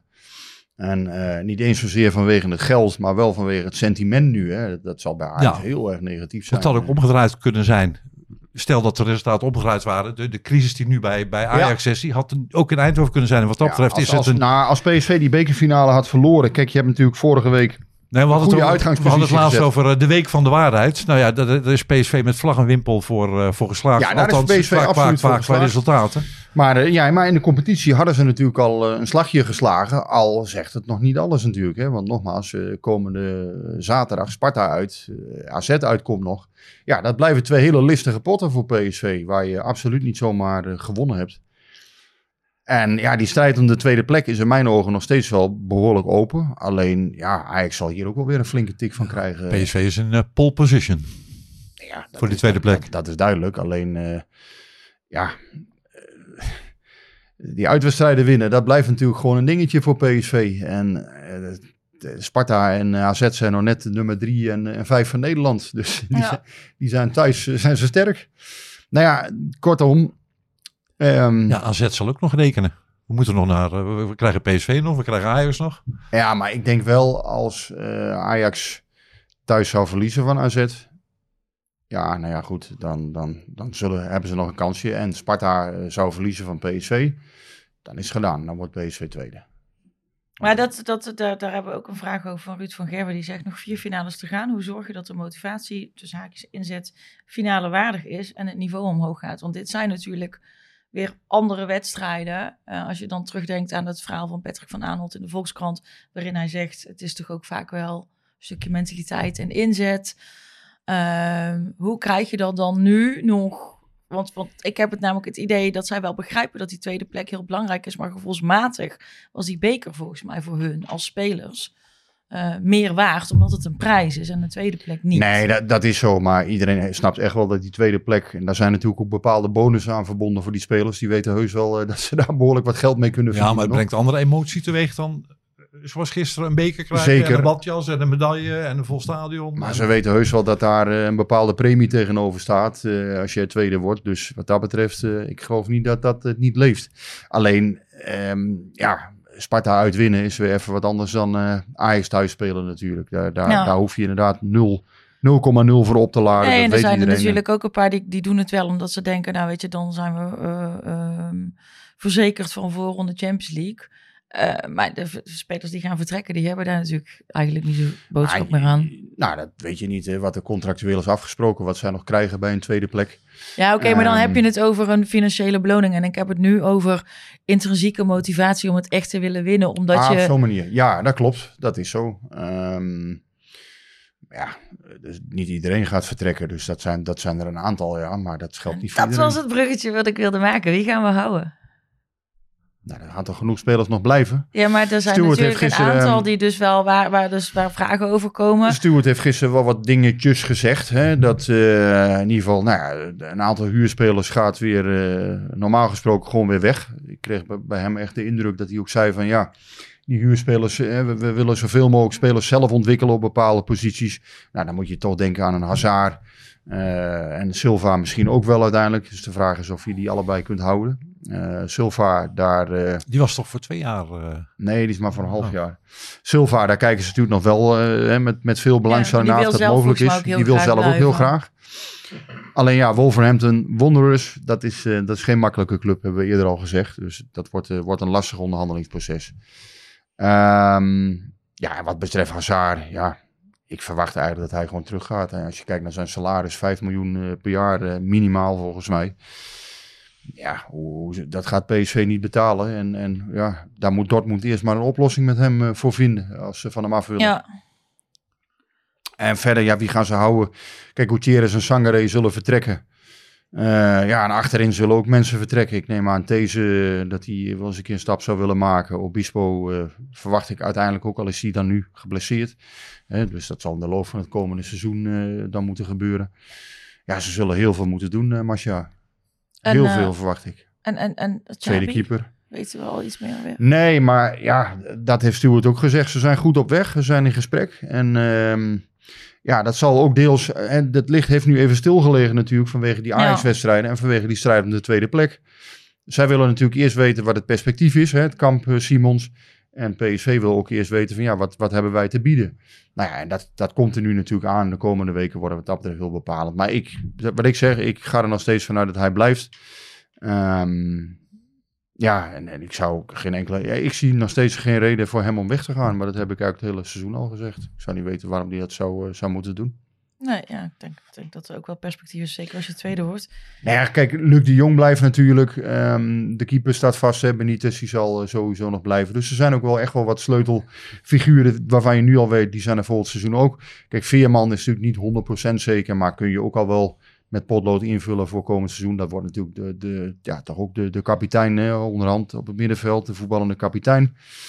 En uh, niet eens zozeer vanwege het geld, maar wel vanwege het sentiment nu. Hè. Dat zal bij Ajax Ja. heel erg negatief zijn. Het had ook omgedraaid kunnen zijn. Stel dat de resultaten omgedraaid waren. De, de crisis die nu bij, bij Ajax is, die had ook in Eindhoven kunnen zijn. En wat dat Ja, betreft als, is het als, een... nou, als P S V die bekerfinale had verloren. Kijk, je hebt natuurlijk vorige week... Nee, we hadden, goede het, over, we hadden het uitgangspositie laatst gezet. over uh, de week van de waarheid. Nou ja, daar, daar is P S V met vlag en wimpel voor, uh, voor geslaagd. Ja, daar is Althans, P S V vaak, absoluut vaak, voor vaak qua geslaagd. resultaten. Maar, uh, ja, maar in de competitie hadden ze natuurlijk al uh, een slagje geslagen. Al zegt het nog niet alles natuurlijk. Hè? Want nogmaals, uh, komende zaterdag Sparta uit. Uh, A Z uitkomt nog. Ja, dat blijven twee hele listige potten voor P S V. Waar je absoluut niet zomaar uh, gewonnen hebt. En ja, die strijd om de tweede plek is in mijn ogen nog steeds wel behoorlijk open. Alleen, ja, Ajax zal hier ook wel weer een flinke tik van krijgen. P S V is in uh, pole position. Ja, dat voor die is- tweede plek. Dat, dat is duidelijk. Alleen, uh, ja, uh, die uitwedstrijden winnen, dat blijft natuurlijk gewoon een dingetje voor P S V. En uh, Sparta en A Z zijn nog net de nummer drie en, en vijf van Nederland. Dus die, Ja. zijn, die zijn thuis uh, zijn ze sterk. Nou ja, kortom. Um, Ja, A Z zal ook nog rekenen. We moeten nog naar... Uh, we, we krijgen P S V nog, we krijgen Ajax nog. Ja, maar ik denk wel als uh, Ajax thuis zou verliezen van A Z. Ja, nou ja, goed. Dan, dan, dan zullen, hebben ze nog een kansje. En Sparta uh, zou verliezen van P S V. Dan is het gedaan. Dan wordt P S V tweede. Maar dat, dat, daar, daar hebben we ook een vraag over van Ruud van Gerwen. Die zegt nog vier finales te gaan. Hoe zorg je dat de motivatie, tussen haakjes inzet, finale waardig is en het niveau omhoog gaat? Want dit zijn natuurlijk weer andere wedstrijden. Uh, als je dan terugdenkt aan het verhaal van Patrick van Aanholt in de Volkskrant, waarin hij zegt, het is toch ook vaak wel een stukje mentaliteit en inzet. Uh, hoe krijg je dat dan nu nog? Want, want ik heb het namelijk het idee dat zij wel begrijpen dat die tweede plek heel belangrijk is. Maar gevoelsmatig was die beker volgens mij voor hun als spelers uh, meer waard. Omdat het een prijs is en de tweede plek niet. Nee, dat, dat is zo. Maar iedereen snapt echt wel dat die tweede plek... En daar zijn natuurlijk ook bepaalde bonussen aan verbonden voor die spelers. Die weten heus wel uh, dat ze daar behoorlijk wat geld mee kunnen verdienen. Ja, maar het brengt andere emotie teweeg dan... Zoals gisteren een beker krijgen. Zeker. En een badjas en een medaille en een vol stadion. Maar ze weten heus wel dat daar uh, een bepaalde premie tegenover staat. Uh, als je tweede wordt. Dus wat dat betreft, uh, ik geloof niet dat dat het niet leeft. Alleen, um, ja, Sparta uitwinnen is weer even wat anders dan uh, Ajax thuis spelen natuurlijk. Daar, daar, ja. daar hoef je inderdaad nul komma nul voor op te laden. Nee, dat en er weet zijn er iedereen. natuurlijk ook een paar die, die doen het wel omdat ze denken, nou weet je, dan zijn we uh, uh, verzekerd van voorronde Champions League. Uh, maar de v- spelers die gaan vertrekken, die hebben daar natuurlijk eigenlijk niet zo'n boodschap ah, meer aan. Nou, dat weet je niet, hè, wat er contractueel is afgesproken, wat zij nog krijgen bij een tweede plek. Ja, oké, okay, maar dan um, heb je het over een financiële beloning. En ik heb het nu over intrinsieke motivatie om het echt te willen winnen. Omdat ah, je... op zo'n manier. Ja, dat klopt. Dat is zo. Um, ja, dus niet iedereen gaat vertrekken. Dus dat zijn, dat zijn er een aantal, ja. Maar dat geldt niet voor dat iedereen. Dat was het bruggetje wat ik wilde maken. Wie gaan we houden? Nou, er gaan toch genoeg spelers nog blijven. Ja, maar er zijn Stuart natuurlijk gisteren, een aantal die dus wel waar, waar, dus waar vragen over komen. Stuart heeft gisteren wel wat dingetjes gezegd. Hè? Dat uh, in ieder geval, nou ja, een aantal huurspelers gaat weer uh, normaal gesproken gewoon weer weg. Ik kreeg bij, bij hem echt de indruk dat hij ook zei van ja, die huurspelers, uh, we, we willen zoveel mogelijk spelers zelf ontwikkelen op bepaalde posities. Nou, dan moet je toch denken aan een Hazard. Uh, en Silva misschien ook wel uiteindelijk. Dus de vraag is of je die allebei kunt houden. Uh, Silva daar... Uh, die was toch voor twee jaar? Uh... Nee, die is maar voor een half oh. jaar. Silva, daar kijken ze natuurlijk nog wel uh, met, met veel belangstelling ja, naar of dat mogelijk is. Die wil zelf ook heel graag. Alleen ja, Wolverhampton Wanderers, dat is, uh, dat is geen makkelijke club, hebben we eerder al gezegd. Dus dat wordt, uh, wordt een lastig onderhandelingsproces. Um, ja, wat betreft Hazard, ja... Ik verwacht eigenlijk dat hij gewoon teruggaat. En als je kijkt naar zijn salaris, vijf miljoen uh, per jaar uh, minimaal volgens mij. Ja, hoe, dat gaat P S V niet betalen. En, en ja, daar moet Dortmund eerst maar een oplossing met hem uh, voor vinden. Als ze van hem af willen. Ja. En verder, ja, wie gaan ze houden? Kijk, Gutierrez en Sangaré zullen vertrekken. Uh, ja, en achterin zullen ook mensen vertrekken. Ik neem aan These uh, dat hij wel eens een keer een stap zou willen maken. Obispo uh, verwacht ik uiteindelijk ook, al is hij dan nu geblesseerd. Hè, dus dat zal in de loop van het komende seizoen uh, dan moeten gebeuren. Ja, ze zullen heel veel moeten doen, uh, Masja. Heel en, uh, veel verwacht ik. En, en, en tweede keeper. Weet je wel al iets meer weer? Nee, maar ja, dat heeft Stuart ook gezegd. Ze zijn goed op weg, ze zijn in gesprek. En... Uh, Ja, dat zal ook deels... En het licht heeft nu even stilgelegen natuurlijk vanwege die Ajax-wedstrijden ja. en vanwege die strijd om de tweede plek. Zij willen natuurlijk eerst weten wat het perspectief is, hè, het kamp uh, Simons. En P S V wil ook eerst weten van ja, wat, wat hebben wij te bieden? Nou ja, en dat, dat komt er nu natuurlijk aan. De komende weken worden wat dat betreft heel bepalend. Maar ik, wat ik zeg, ik ga er nog steeds vanuit dat hij blijft. Um, ja, en, en ik zou geen enkele... Ja, ik zie nog steeds geen reden voor hem om weg te gaan. Maar dat heb ik eigenlijk het hele seizoen al gezegd. Ik zou niet weten waarom hij dat zou, uh, zou moeten doen. Nee, ja, ik denk, ik denk dat er ook wel perspectief is. Zeker als je tweede wordt. Nou ja, kijk, Luc de Jong blijft natuurlijk. Um, de keeper staat vast. Hè. Benitez, die zal uh, sowieso nog blijven. Dus er zijn ook wel echt wel wat sleutelfiguren waarvan je nu al weet, die zijn er volgend seizoen ook. Kijk, Veerman is natuurlijk niet honderd procent zeker. Maar kun je ook al wel met potlood invullen voor komend seizoen. Dat wordt natuurlijk de, de, ja, toch ook de, de kapitein hè, onderhand op het middenveld. De voetballende kapitein.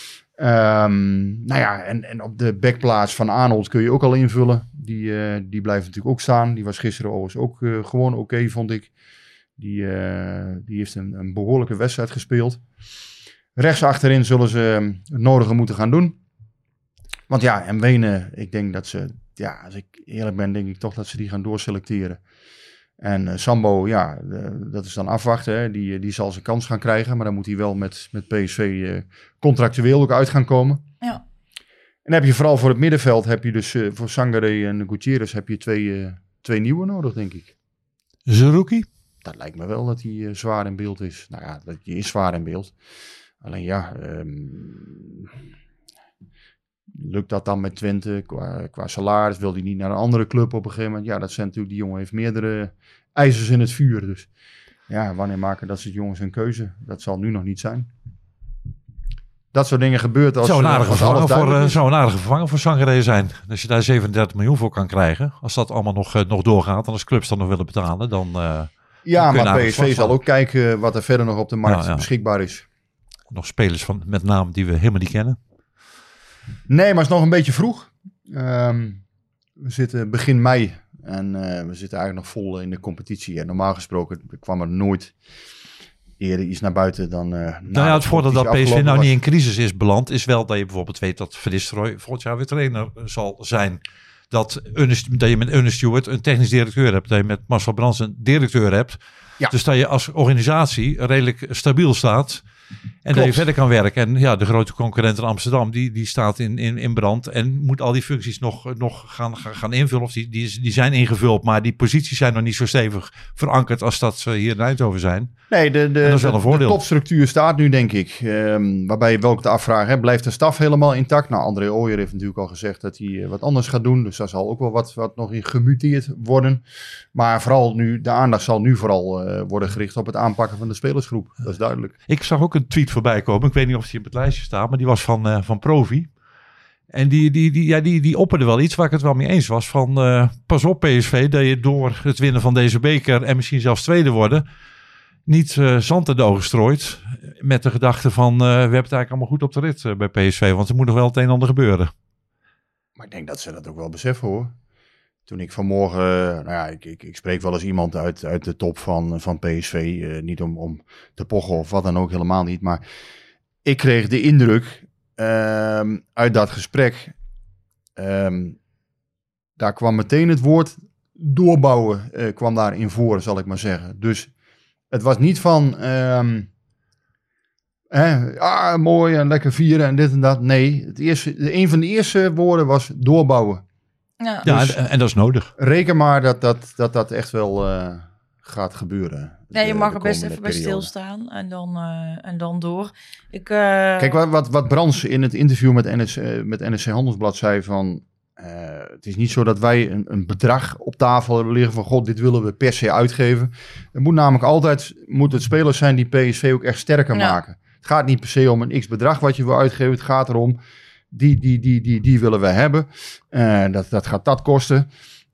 Um, nou ja, en, en op de backplaats van Arnold kun je ook al invullen. Die, uh, die blijft natuurlijk ook staan. Die was gisteren overigens ook uh, gewoon oké, okay, vond ik. Die, uh, die heeft een, een behoorlijke wedstrijd gespeeld. Rechts achterin zullen ze het nodige moeten gaan doen. Want ja, en Wenen, ik denk dat ze... Ja, als ik eerlijk ben, denk ik toch dat ze die gaan doorselecteren. En uh, Sambo, ja, uh, dat is dan afwachten. Hè. Die, die zal zijn kans gaan krijgen. Maar dan moet hij wel met, met P S V uh, contractueel ook uit gaan komen. Ja. En dan heb je vooral voor het middenveld, heb je dus uh, voor Sangaré en Gutierrez heb je twee, uh, twee nieuwe nodig, denk ik. Zerouki? Dat lijkt me wel dat hij uh, zwaar in beeld is. Nou ja, dat hij is zwaar in beeld. Alleen ja, um, lukt dat dan met Twente qua, qua salaris? Wil hij niet naar een andere club op een gegeven moment? Ja, dat zijn natuurlijk, die jongen heeft meerdere ijzers in het vuur. Dus ja, wanneer maken dat soort jongens een keuze? Dat zal nu nog niet zijn. dat soort dingen gebeurt als, zou een aardige als alles vervanger voor, duidelijk uh, is. zou een aardige vervanger voor Sangaré zijn. Als je daar zevenendertig miljoen voor kan krijgen. Als dat allemaal nog, uh, nog doorgaat. En als clubs dan nog willen betalen. Dan, uh, Ja, dan kun je maar een P S V aardige zal ook kijken wat er verder nog op de markt Ja, ja. beschikbaar is. nog spelers van met naam die we helemaal niet kennen. Nee, maar het is nog een beetje vroeg. Um, we zitten begin mei. En uh, we zitten eigenlijk nog vol in de competitie. En normaal gesproken kwam er nooit eerder iets naar buiten dan... Uh, nou ja, het voordeel dat P S V nou niet in crisis is beland, is wel dat je bijvoorbeeld weet dat Van Nistelrooy volgend jaar weer trainer zal zijn. Dat, Ernest, dat je met Ernest Stewart een technisch directeur hebt. Dat je met Marcel Brands een directeur hebt. Ja. Dus dat je als organisatie redelijk stabiel staat. En Klopt. dat je verder kan werken. En ja, de grote concurrent in Amsterdam, die, die staat in, in, in brand. En moet al die functies nog, nog gaan, gaan invullen. Of die, die, die zijn ingevuld, maar die posities zijn nog niet zo stevig verankerd als dat ze hier in Eindhoven zijn. Nee, de, de, dat is wel een voordeel. de topstructuur staat nu, denk ik. Um, waarbij je wel ook de afvraag, hè, blijft de staf helemaal intact? Nou, André Ooyer heeft natuurlijk al gezegd dat hij uh, wat anders gaat doen. Dus daar zal ook wel wat, wat nog in gemuteerd worden. Maar vooral nu, de aandacht zal nu vooral uh, worden gericht op het aanpakken van de spelersgroep. Dat is duidelijk. Ik zag ook een tweet voorbij komen. Ik weet niet of die op het lijstje staat, maar die was van, uh, van Provi. En die, die, die, ja, die, die opperde wel iets waar ik het wel mee eens was. Van uh, pas op P S V, dat je door het winnen van deze beker en misschien zelfs tweede worden, niet uh, zand in de ogen strooit. Met de gedachte van, uh, we hebben het eigenlijk allemaal goed op de rit uh, bij P S V. Want er moet nog wel het een en ander gebeuren. Maar ik denk dat ze dat ook wel beseffen, hoor. Toen ik vanmorgen, uh, nou ja, ik, ik, ik spreek wel eens iemand uit, uit de top van, van P S V. Uh, niet om, om te pochen of wat dan ook, helemaal niet. Maar ik kreeg de indruk uh, uit dat gesprek. Um, daar kwam meteen het woord doorbouwen uh, kwam daarin voor, zal ik maar zeggen. Dus het was niet van, um, eh, ah, mooi en lekker vieren en dit en dat. Nee, het eerste, een van de eerste woorden was doorbouwen. Ja. Ja, Dus- en, en dat is nodig. Reken maar dat dat, dat, dat echt wel uh, gaat gebeuren. Nee, je de- mag de er best komende even bij periode. stilstaan en dan, uh, en dan door. Ik, uh, Kijk, wat, wat, wat Brands in het interview met N S, uh, met N S C Handelsblad zei van... Uh, het is niet zo dat wij een, een bedrag op tafel hebben liggen van... God, dit willen we per se uitgeven. Het moet namelijk altijd moet het spelers zijn die P S V ook echt sterker Ja. maken. Het gaat niet per se om een x-bedrag wat je wil uitgeven. Het gaat erom, die, die, die, die, die willen we hebben. Uh, dat, dat gaat dat kosten.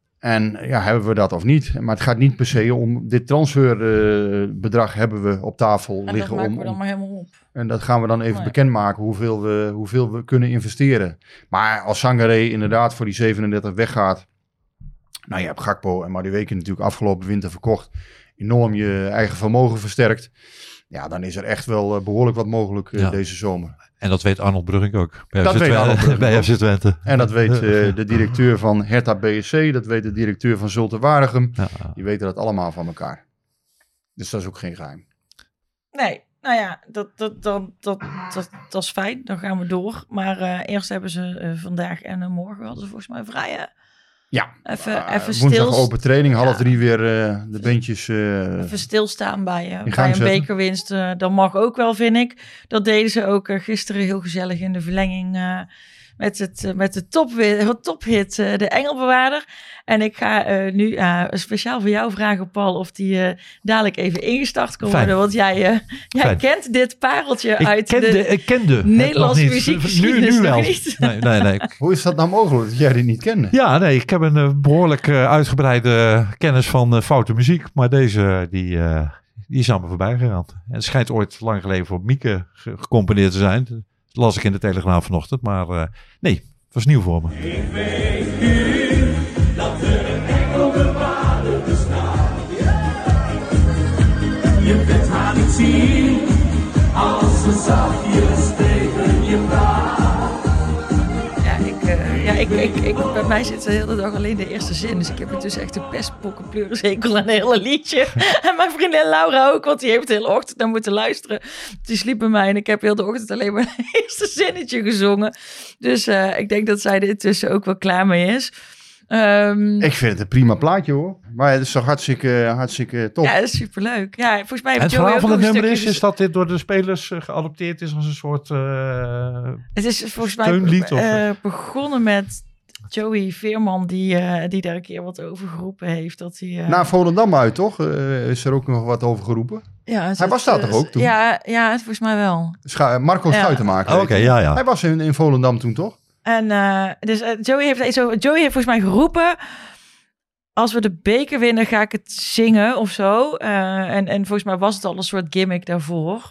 En ja, hebben we dat of niet? Maar het gaat niet per se om dit transferbedrag uh, hebben we op tafel en dat liggen. maken Om, we dan om, maar helemaal op. en dat gaan we dan even Nee. bekendmaken hoeveel we, hoeveel we kunnen investeren. Maar als Sangaré inderdaad voor die zevenendertig weggaat. Nou, je hebt Gakpo en Madueke natuurlijk afgelopen winter verkocht. Enorm je eigen vermogen versterkt. Ja, dan is er echt wel uh, behoorlijk wat mogelijk uh, Ja. deze zomer. En dat weet Arnold Brugink ook. Bij Dat F C weet Twente- Arnold Brugink bij ook. F C Twente. En dat weet uh, de directeur van Hertha B S C. Dat weet de directeur van Zulte Waregem. Ja. Die weten dat allemaal van elkaar. Dus dat is ook geen geheim. Nee, nou ja, dat, dat, dat, dat, dat, dat is fijn. Dan gaan we door. Maar uh, eerst hebben ze uh, vandaag en uh, morgen hadden ze volgens mij vrij. Hè? Ja, Even, uh, even, woensdag stil, open training, half Ja. drie weer uh, de beentjes. Uh, even stilstaan bij, uh, gang bij een zetten. bekerwinst. Uh, dat mag ook wel, vind ik. Dat deden ze ook uh, gisteren heel gezellig in de verlenging. Uh, met, het, uh, met de topwi- tophit, uh, de Engelbewaarder. En ik ga uh, nu uh, speciaal voor jou vragen, Paul, of die uh, dadelijk even ingestart kan Fijn. worden. Want jij, uh, jij Fijn. kent dit pareltje Ik uit kende, de ik kende het Nederlandse nog niet. muziekgeschiedenis Nu, nu nog wel. niet. Nee, nee, nee. Hoe is dat nou mogelijk dat jij die niet kende? Ja, nee, ik heb een uh, behoorlijk uh, uitgebreide kennis van uh, foute muziek. Maar deze, uh, die, uh, die is aan me voorbij gegaan. En het schijnt ooit lang geleden voor Mieke ge- gecomponeerd te zijn. Dat las ik in de Telegraaf vanochtend. Maar uh, nee, het was nieuw voor me. Je kunt haar niet zien als ze zachtjes tegen je praat. Ja, ik, uh, ja ik, ik, ik, bij mij zit de hele dag alleen de eerste zin. Dus ik heb dus echt een pestpokkenpleurishekel aan een hele liedje. En mijn vriendin Laura ook, want die heeft de hele ochtend naar moeten luisteren. Die sliep bij mij en ik heb heel de ochtend alleen maar het eerste zinnetje gezongen. Dus uh, ik denk dat zij er intussen ook wel klaar mee is. Um, Ik vind het een prima plaatje, hoor. Maar het is toch hartstikke, hartstikke top. ja, dat is superleuk. Ja, volgens mij En heeft het Joey verhaal ook van nog het een nummer is, stukje... is dat dit door de spelers uh, geadopteerd is als een soort... Uh, Het is volgens mij steunlied of- uh, begonnen met Joey Veerman, die, uh, die daar een keer wat over geroepen heeft. Dat hij, uh, Na Volendam uit, toch? Uh, is er ook nog wat over geroepen? Ja, het, Hij was daar het, toch ook toen? Ja, ja, volgens mij wel. Schu- Marco Ja. Schuitenmaker. Oh, Oké, heet hij. ja, ja. Hij was in, in Volendam toen, toch? En uh, dus uh, Joey, heeft, zo, Joey heeft volgens mij geroepen... Als we de beker winnen, ga ik het zingen of zo. Uh, en, en volgens mij was het al een soort gimmick daarvoor.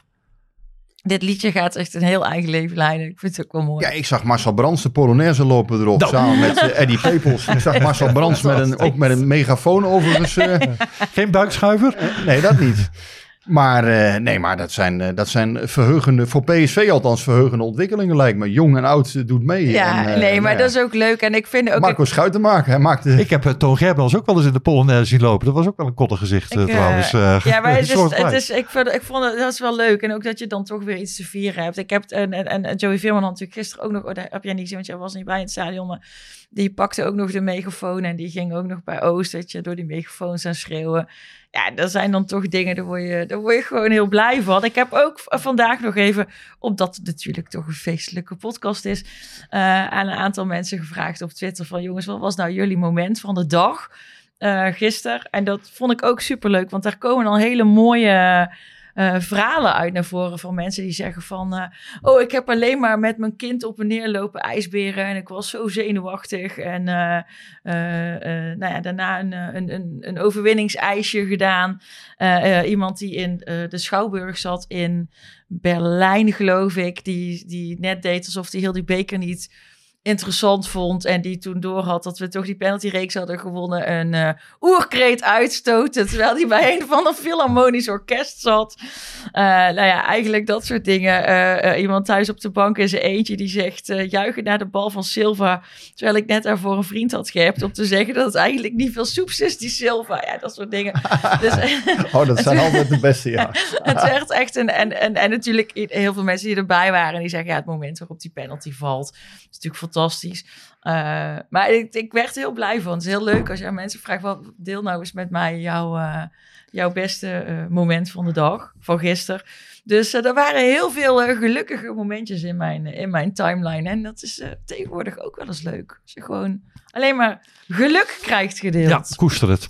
Dit liedje gaat echt een heel eigen leven leiden. Ik vind het ook wel mooi. Ja, ik zag Marcel Brands de Polonaise lopen erop. Nou. Samen met uh, Eddie Pepels. Ik zag Marcel Brands met een, ook met een megafoon overigens. Uh, Geen buikschuiver? nee, dat niet. Maar, uh, nee, maar dat zijn, uh, dat zijn verheugende, voor P S V althans verheugende ontwikkelingen lijkt me. Jong en oud uh, doet mee. Ja, en, uh, nee, maar nou ja. dat is ook leuk. En ik vind ook... Marco Schuitenmaker, hij maakte... Ik heb uh, Toon Gerbrands ook wel eens in de Polonaise zien lopen. Dat was ook wel een kotter gezicht uh, Ik, uh, trouwens. Uh, ja, maar het is, soortgelijk. het is, ik, vond, ik vond het, dat is wel leuk. En ook dat je dan toch weer iets te vieren hebt. Ik heb, en, en, en Joey Veerman had natuurlijk gisteren ook nog... Oh, dat heb jij niet gezien, want jij was niet bij in het stadion. Maar die pakte ook nog de megafoon. En die ging ook nog bij Oost, dat je door die megafoons aan schreeuwen. Ja, dat zijn dan toch dingen, daar word je, daar word je gewoon heel blij van. Ik heb ook vandaag nog even, omdat het natuurlijk toch een feestelijke podcast is, uh, aan een aantal mensen gevraagd op Twitter van jongens, wat was nou jullie moment van de dag uh, gisteren? En dat vond ik ook superleuk, want daar komen dan hele mooie uh, verhalen uit naar voren van mensen die zeggen van, uh, oh, ik heb alleen maar met mijn kind op en neer lopen ijsberen en ik was zo zenuwachtig. En uh, uh, uh, nou ja, daarna een, een, een, een overwinningsijsje gedaan. Uh, uh, iemand die in uh, de Schouwburg zat in Berlijn, geloof ik, die, die net deed alsof hij heel die beker niet interessant vond en die toen doorhad dat we toch die penaltyreeks hadden gewonnen, een uh, oerkreet uitstoten, terwijl hij bij een van een filharmonisch orkest zat. Uh, nou ja, eigenlijk dat soort dingen. Uh, uh, iemand thuis op de bank in zijn eentje die zegt, uh, juichen naar de bal van Silva, terwijl ik net daarvoor een vriend had gehept om te zeggen dat het eigenlijk niet veel soeps is, die Silva. Ja, dat soort dingen. Dus, oh, dat zijn altijd de beste, ja. Het werd echt een, en, en, en natuurlijk heel veel mensen die erbij waren, die zeggen, ja, het moment waarop die penalty valt, is natuurlijk fantastisch. Fantastisch. Uh, maar ik, ik werd er heel blij van. Het is heel leuk als je aan mensen vraagt, wat deel nou eens met mij jouw, uh, jouw beste uh, moment van de dag, van gisteren. Dus uh, er waren heel veel uh, gelukkige momentjes in mijn, uh, in mijn timeline. En dat is uh, tegenwoordig ook wel eens leuk. Als je gewoon alleen maar geluk krijgt gedeeld. Ja, koester het.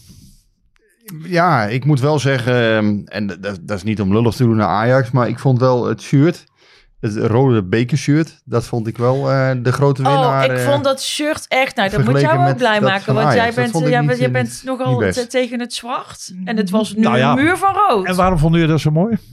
Ja, ik moet wel zeggen, en dat, dat is niet om lullig te doen naar Ajax, maar ik vond wel het shirt, het rode bekershirt, dat vond ik wel uh, de grote winnaar. Oh, ik vond dat shirt echt, nou, dat moet jou ook blij maken, want jij bent, ja, niet, jij bent niet, nogal niet te, tegen het zwart. En het was nu nou ja. een muur van rood. En waarom vonden jullie dat zo mooi?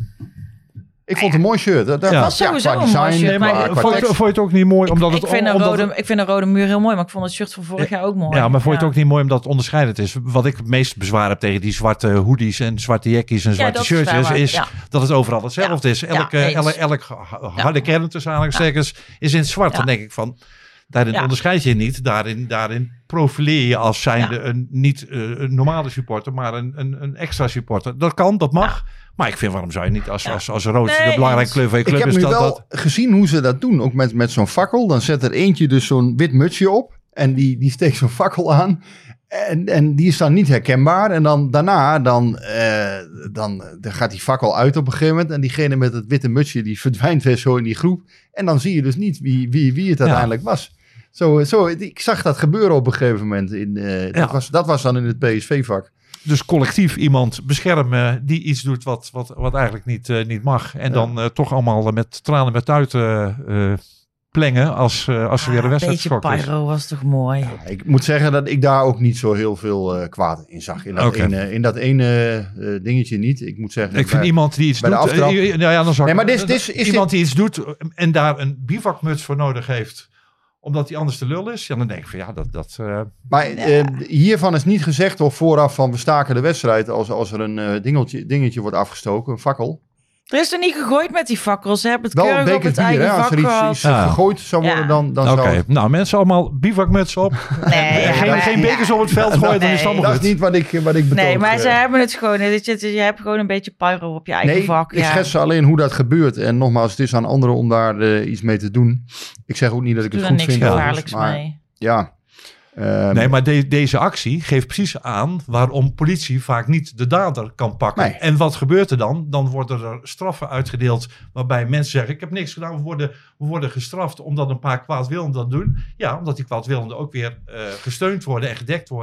Ik vond het een mooi shirt. Dat, dat Ja. was sowieso ja, qua een mooi design, shirt, qua- maar- qua Vond je, tekst. vond je het ook niet mooi? Ik, Omdat ik, het, vind een omdat rode, het- ik vind een rode muur heel mooi, maar ik vond het shirt van vorig jaar ook mooi. Ja, maar vond je het Ja. ook niet mooi omdat het onderscheidend is? Wat ik het meest bezwaar heb tegen die zwarte hoodies en zwarte jackies en zwarte dat is shirtjes waar, is ja. dat het overal hetzelfde is. Elke, Ja, eens. elk, elk harde kern tussen aanhalingstekens is in het zwart. Ja. Dan denk ik van, daarin Ja. onderscheid je niet. Daarin, daarin profileer je als zijnde Ja. een, niet uh, een normale supporter, maar een, een, een extra supporter. Dat kan, dat mag. Maar ik vind, waarom zou je niet als, Ja. als, als rood Nee, de belangrijke eens. kleur van je Ik club heb is nu dat, wel dat... gezien hoe ze dat doen, ook met, met zo'n fakkel. Dan zet er eentje dus zo'n wit mutsje op en die, die steekt zo'n fakkel aan. En, en die is dan niet herkenbaar. En dan daarna, dan, eh, dan, dan gaat die fakkel uit op een gegeven moment. En diegene met het witte mutsje, die verdwijnt weer zo in die groep. En dan zie je dus niet wie, wie, wie het uiteindelijk was. Zo, zo, ik zag dat gebeuren op een gegeven moment. In, eh, Ja. dat, was, dat was dan in het P S V-vak. Dus collectief iemand beschermen die iets doet wat, wat, wat eigenlijk niet, uh, niet mag. En Ja. dan uh, toch allemaal met tranen met uit uh, uh, plengen als, uh, als er weer een Ah, wedstrijd beetje geschokt is. pyro was toch mooi. Ja, ik moet zeggen dat ik daar ook niet zo heel veel uh, kwaad in zag. In dat Oké. ene, in dat ene uh, dingetje niet. Ik moet zeggen... Ik vind bij- iemand die iets bij de doet... aftrap. uh, ja, ja, dan zou Nee, ik- maar dit- dit is- iemand die iets doet en daar een bivakmuts voor nodig heeft, omdat hij anders de lul is. Ja, dan denk ik van ja, dat... dat uh, Maar eh, hiervan is niet gezegd of vooraf van we staken de wedstrijd als, als er een uh, dingeltje, dingetje wordt afgestoken, een fakkel. Er is er niet gegooid met die fakkels. Ze hebben het Wel een keurig op beker het bier, eigen hè? Als vak er iets, gehad. iets Ja. gegooid zou worden, Ja. dan, dan Oké, zou het... nou mensen allemaal bivakmuts op. Nee, ja, geen maar- geen bekers op het veld gooien, dan is het allemaal Dat is goed. niet wat ik, wat ik betoog. Nee, maar ze eh. hebben het gewoon. Dit, je, je hebt gewoon een beetje pyro op je eigen Nee, vak. ik Ja. schets alleen hoe dat gebeurt. En nogmaals, het is aan anderen om daar uh, iets mee te doen. Ik zeg ook niet dat ik Doe het er goed niks vind. gevaarlijks overigens, maar, mee. Ja. Um, Nee, maar de- deze actie geeft precies aan waarom politie vaak niet de dader kan pakken. Nee. En wat gebeurt er dan? Dan worden er straffen uitgedeeld waarbij mensen zeggen, ik heb niks gedaan, we worden, we worden gestraft omdat een paar kwaadwillenden dat doen. Ja, omdat die kwaadwillenden ook weer uh, gesteund worden en gedekt worden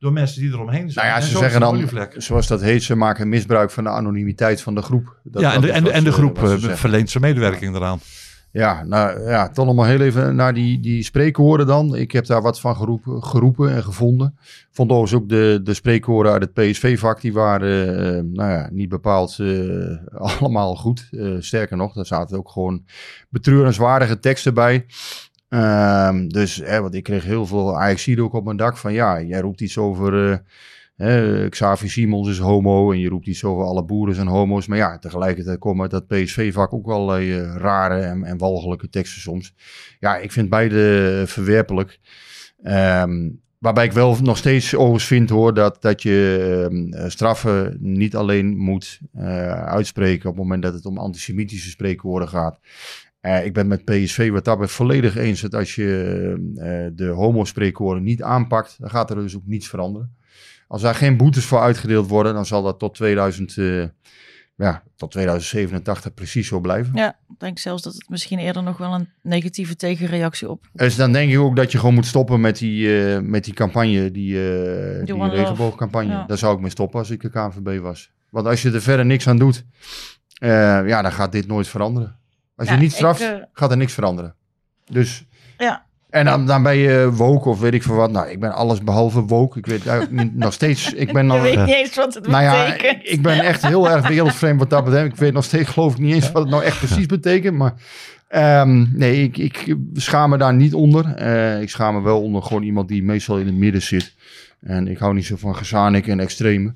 door mensen die eromheen zijn. Nou ja, En ze zo zeggen is het dan, een olievlek. zoals dat heet, ze maken misbruik van de anonimiteit van de groep. Dat, Ja, en dat de, is en, de, wat en de ze- groep wat ze uh, zeggen. verleent zijn medewerking eraan. Ja, nou ja, toch nog maar heel even naar die, die spreekhoren dan. Ik heb daar wat van geroepen, geroepen en gevonden. Vond overigens ook de, de spreekhoren uit het P S V-vak, die waren uh, nou ja, niet bepaald uh, allemaal goed. Uh, sterker nog, daar zaten ook gewoon betreurenswaardige teksten bij. Um, dus, hè, want ik kreeg heel veel Ajaxiden ook op mijn dak van ja, jij roept iets over... Uh, Hè, Xavi Simons is homo en je roept iets over alle boeren zijn homo's. Maar ja, tegelijkertijd komen uit dat P S V-vak ook allerlei uh, rare en, en walgelijke teksten soms. Ja, ik vind beide verwerpelijk. Um, waarbij ik wel nog steeds overigens vind hoor dat, dat je um, straffen niet alleen moet uh, uitspreken op het moment dat het om antisemitische spreekwoorden gaat. Uh, ik ben met P S V wat daarbij volledig eens dat als je uh, de homo-spreekwoorden niet aanpakt, dan gaat er dus ook niets veranderen. Als daar geen boetes voor uitgedeeld worden, dan zal dat tot, tweeduizend, uh, ja, tot tweeduizend zevenentachtig precies zo blijven. Ja, ik denk zelfs dat het misschien eerder nog wel een negatieve tegenreactie op. Dus dan denk ik ook dat je gewoon moet stoppen met die, uh, met die campagne, die, uh, die One regenboogcampagne. Ja. Daar zou ik mee stoppen als ik de K N V B was. Want als je er verder niks aan doet, uh, ja, dan gaat dit nooit veranderen. Als je Ja, niet straft, ik, uh... gaat er niks veranderen. Dus... Ja. En dan, dan ben je woke of weet ik veel wat. Nou, ik ben alles behalve woke. Ik weet eigenlijk niet, nog steeds... Ik ben nog, Je weet niet eens wat het nou ja, betekent. ik, ik ben echt heel erg wereldvreemd wat dat betreft. Ik weet nog steeds, geloof ik niet eens wat het nou echt precies betekent. Maar um, nee, ik, ik schaam me daar niet onder. Uh, ik schaam me wel onder gewoon iemand die meestal in het midden zit. En ik hou niet zo van gezanik en extreme.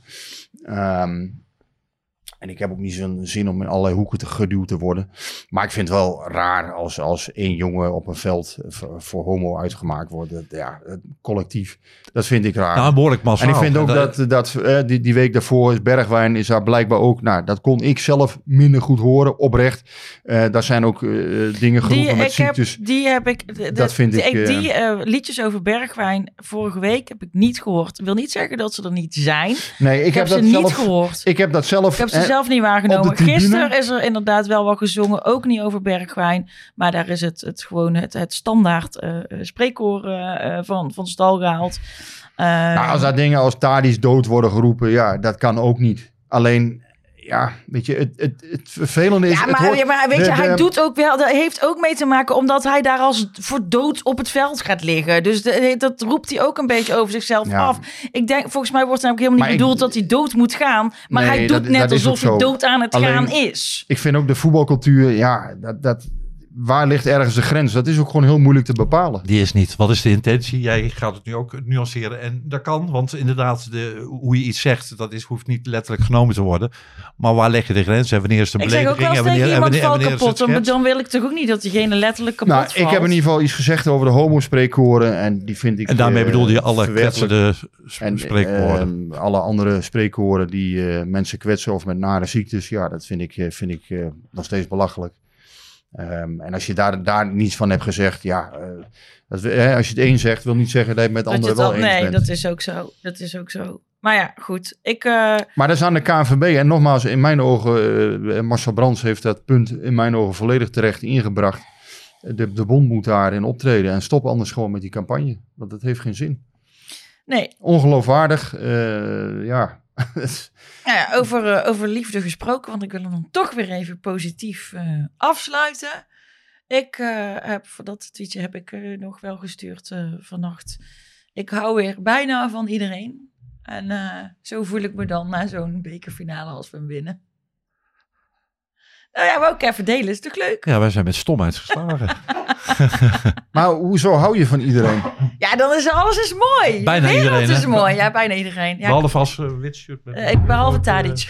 Um, En ik heb ook niet zo'n zin om in allerlei hoeken te geduwd te worden. Maar ik vind het wel raar als, als één jongen op een veld voor, voor homo uitgemaakt wordt. Dat, ja, het collectief. Dat vind ik raar. Nou, behoorlijk massaal. En ik vind ook dat, dat, dat uh, die, die week daarvoor is Bergwijn is daar blijkbaar ook... Nou, dat kon ik zelf minder goed horen, oprecht. Uh, daar zijn ook uh, dingen geroepen die, met ik ziektes. Heb, die heb ik... De, dat vind de, ik... Uh, die uh, liedjes over Bergwijn vorige week heb ik niet gehoord. Ik wil niet zeggen dat ze er niet zijn. Nee, ik, ik heb, heb ze dat niet zelf, gehoord. Ik heb dat zelf... Ik heb ze eh, zelf niet waargenomen. tribune. Gisteren is er inderdaad wel wat gezongen. Ook niet over Bergwijn. Maar daar is het, het gewoon het, het standaard uh, spreekkoor uh, van, van stal gehaald. Uh, nou, als daar dingen als Tadic dood worden geroepen, ja, dat kan ook niet. Alleen... Ja, weet je, het, het, het vervelende is... Ja, maar, het hoort, ja, maar weet je, de, de, hij doet ook wel... Dat heeft ook mee te maken omdat hij daar als voor dood op het veld gaat liggen. Dus de, dat roept hij ook een beetje over zichzelf ja. af. Ik denk, volgens mij wordt het namelijk helemaal niet maar bedoeld ik, dat hij dood moet gaan. Maar nee, hij doet dat, net dat alsof hij zo. dood aan het Alleen, gaan is. Ik vind ook de voetbalcultuur, ja, dat... dat waar ligt ergens de grens? Dat is ook gewoon heel moeilijk te bepalen. Die is niet. Wat is de intentie? Jij gaat het nu ook nuanceren. En dat kan, want inderdaad, de, hoe je iets zegt, dat is, hoeft niet letterlijk genomen te worden. Maar waar leg je de grens? En wanneer is het een Ik zeg ook belediging? wel eens tegen en wanneer, iemand en val wanneer is het kapot. Dan, schets? dan wil ik toch ook niet dat diegene letterlijk kapot nou, valt. ik heb in ieder geval iets gezegd over de homo-spreekwoorden. En die vind ik... En daarmee uh, bedoelde je alle kwetsende en, spreekwoorden. Uh, alle andere spreekwoorden die uh, mensen kwetsen of met nare ziektes. Ja, dat vind ik, uh, vind ik uh, nog steeds belachelijk. Um, en als je daar, daar niets van hebt gezegd, ja, uh, dat, hè, als je het één zegt, wil niet zeggen dat je het met Dat je anderen het wel al, eens nee, bent. dat is ook zo. Dat is ook zo. Maar ja, goed. Ik, uh... Maar dat is aan de K N V B. En nogmaals, in mijn ogen, uh, Marcel Brands heeft dat punt in mijn ogen volledig terecht ingebracht. De, de bond moet daarin optreden en stop anders gewoon met die campagne. Want dat heeft geen zin. Nee. Ongeloofwaardig, uh, ja... Nou ja, over, uh, over liefde gesproken, want ik wil hem dan toch weer even positief uh, afsluiten. Ik uh, heb, voor dat tweetje heb ik uh, nog wel gestuurd uh, vannacht. Ik hou weer bijna van iedereen. En uh, zo voel ik me dan na zo'n bekerfinale als we hem winnen. Nou ja, maar ook even delen, is toch leuk? Ja, wij zijn met stomheid geslagen. Maar hoezo hou je van iedereen? Ja, dan is alles is mooi. Bijna De wereld iedereen, is hè? mooi. Ja, bijna iedereen. Ja, Behalve als uh, wit shirt. Met uh, ik behalve Tadic.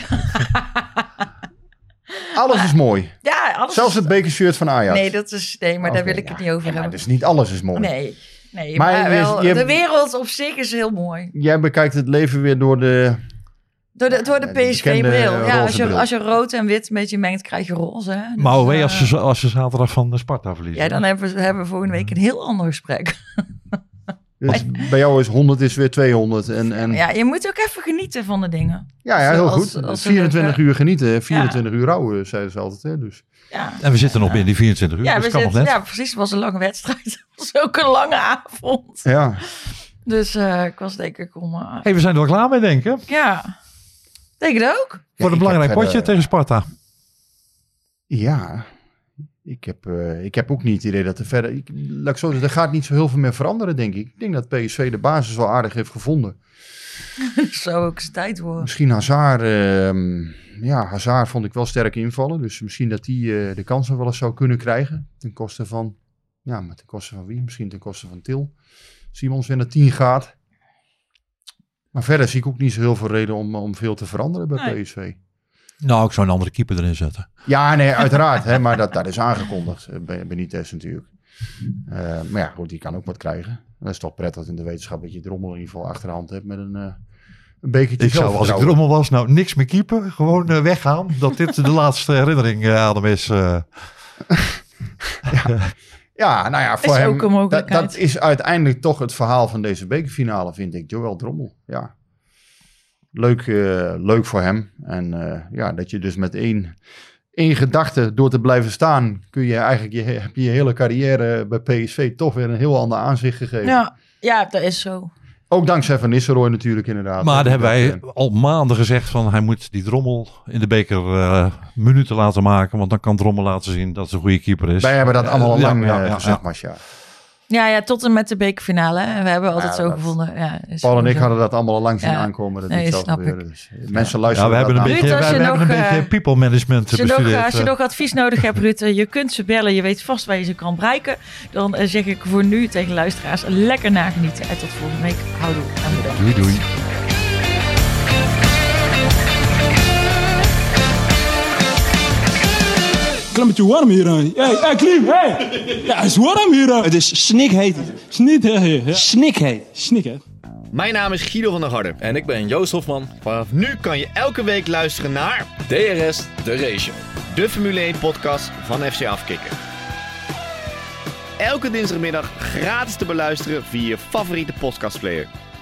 Alles is mooi. Ja, alles Zelfs is... het bekershirt van Ajax. Nee, dat is, nee maar okay, daar wil ik ja. het niet over ja, hebben. dus niet alles is mooi. Nee, nee maar maar, je- wel, je- de wereld op zich is heel mooi. Jij bekijkt het leven weer door de... Door de, door de Ja, die P S V-bril. bekende Ja, als roze je, bril. als je rood en wit een beetje mengt, krijg je roze. Hè? Dus, Maar hoe uh, als ze, als ze zaterdag van de Sparta verliezen? Ja, dan hebben we, hebben we volgende week een heel ander gesprek. Dus bij jou is honderd is weer tweehonderd. En, en, ja, Ja, je moet ook even genieten van de dingen. ja, heel Als- goed. als ze vierentwintig leuk, uur genieten, vierentwintig uur rouwen, zeiden ze altijd. Hè? Dus. Ja, En we zitten nog binnen die vierentwintig uur, ja, dus we kan nog zitten, net. ja, precies. Het was een lange wedstrijd. Het was ook een lange avond. Ja. Dus uh, ik was denk ik om... Uh... Hey, we zijn er wel klaar mee, denk ik. Ja, denk het ook. Voor een belangrijk potje verder... tegen Sparta. Ja, ik heb, uh, ik heb ook niet het idee dat er verder... Ik, laat ik zo zeggen, er gaat niet zo heel veel meer veranderen, denk ik. Ik denk dat P S V de basis wel aardig heeft gevonden. Zou ook zijn tijd worden. Misschien Hazard... Uh, ja, Hazard vond ik wel sterk invallen. Dus misschien dat hij uh, de kans nog wel eens zou kunnen krijgen. Ten koste van... Ja, maar ten koste van wie? Misschien ten koste van Til. Simons weer naar tien gaat. Maar verder zie ik ook niet zo heel veel reden om, om veel te veranderen bij nee. P S V. Nou, ik zou een andere keeper erin zetten. Ja, nee, uiteraard. hè, maar dat, dat is aangekondigd. Benitez natuurlijk. Uh, maar ja, goed, die kan ook wat krijgen. Dat is toch prettig in de wetenschap dat je Drommel in ieder geval achter de hand hebt met een, uh, een bekertje. Ik zou, als ik Drommel was, nou niks meer keeper. Gewoon uh, weggaan. Dat dit de laatste herinnering uh, aan hem is. Uh. ja. Ja, nou ja, voor is hem, ook een mogelijkheid. Dat, dat is uiteindelijk toch het verhaal van deze bekerfinale, vind ik. Joël Drommel, ja. Leuk, uh, leuk voor hem. En uh, ja, dat je dus met één, één gedachte door te blijven staan, kun je eigenlijk je, heb je je hele carrière bij P S V toch weer een heel ander aanzicht gegeven. Ja, ja, dat is zo. Ook dankzij Van Nistelrooy natuurlijk inderdaad. Maar daar hebben wij al maanden gezegd van hij moet die Drommel in de beker uh, minuten laten maken. Want dan kan Drommel laten zien dat het een goede keeper is. Wij hebben dat allemaal al uh, lang ja, uh, ja, gezegd, ja. Masja. Ja, ja, tot en met de bekerfinale. Hè. We hebben altijd Ja, zo dat, gevonden. Ja, Paul en ik zo. hadden dat allemaal al lang zien ja. aankomen. Dat Nee, niet zo snap gebeuren. ik. Dus mensen luisteren. Ja, we hebben een naar. beetje, Ruud, als wij, je we nog, hebben een uh, beetje people management Als je, nog, bestudeerd. als je nog advies nodig hebt, Ruud, je kunt ze bellen. Je weet vast waar je ze kan bereiken. Dan uh, zeg ik voor nu tegen luisteraars lekker nagenieten. En tot volgende week. Houdoe en bedankt. Doei doei. Klimmetje warm hier. Hé, hey, hey, Klim, hé! Hey. Ja, het is warm hier. Het is snikheet. Snikheet, ja. Snikheet. Snikheet. Mijn naam is Guido van der Harde. En ik ben Joost Hofman. Vanaf nu kan je elke week luisteren naar D R S, de Race Show. de Formule één podcast van F C Afkikken. Elke dinsdagmiddag gratis te beluisteren via je favoriete podcastplayer.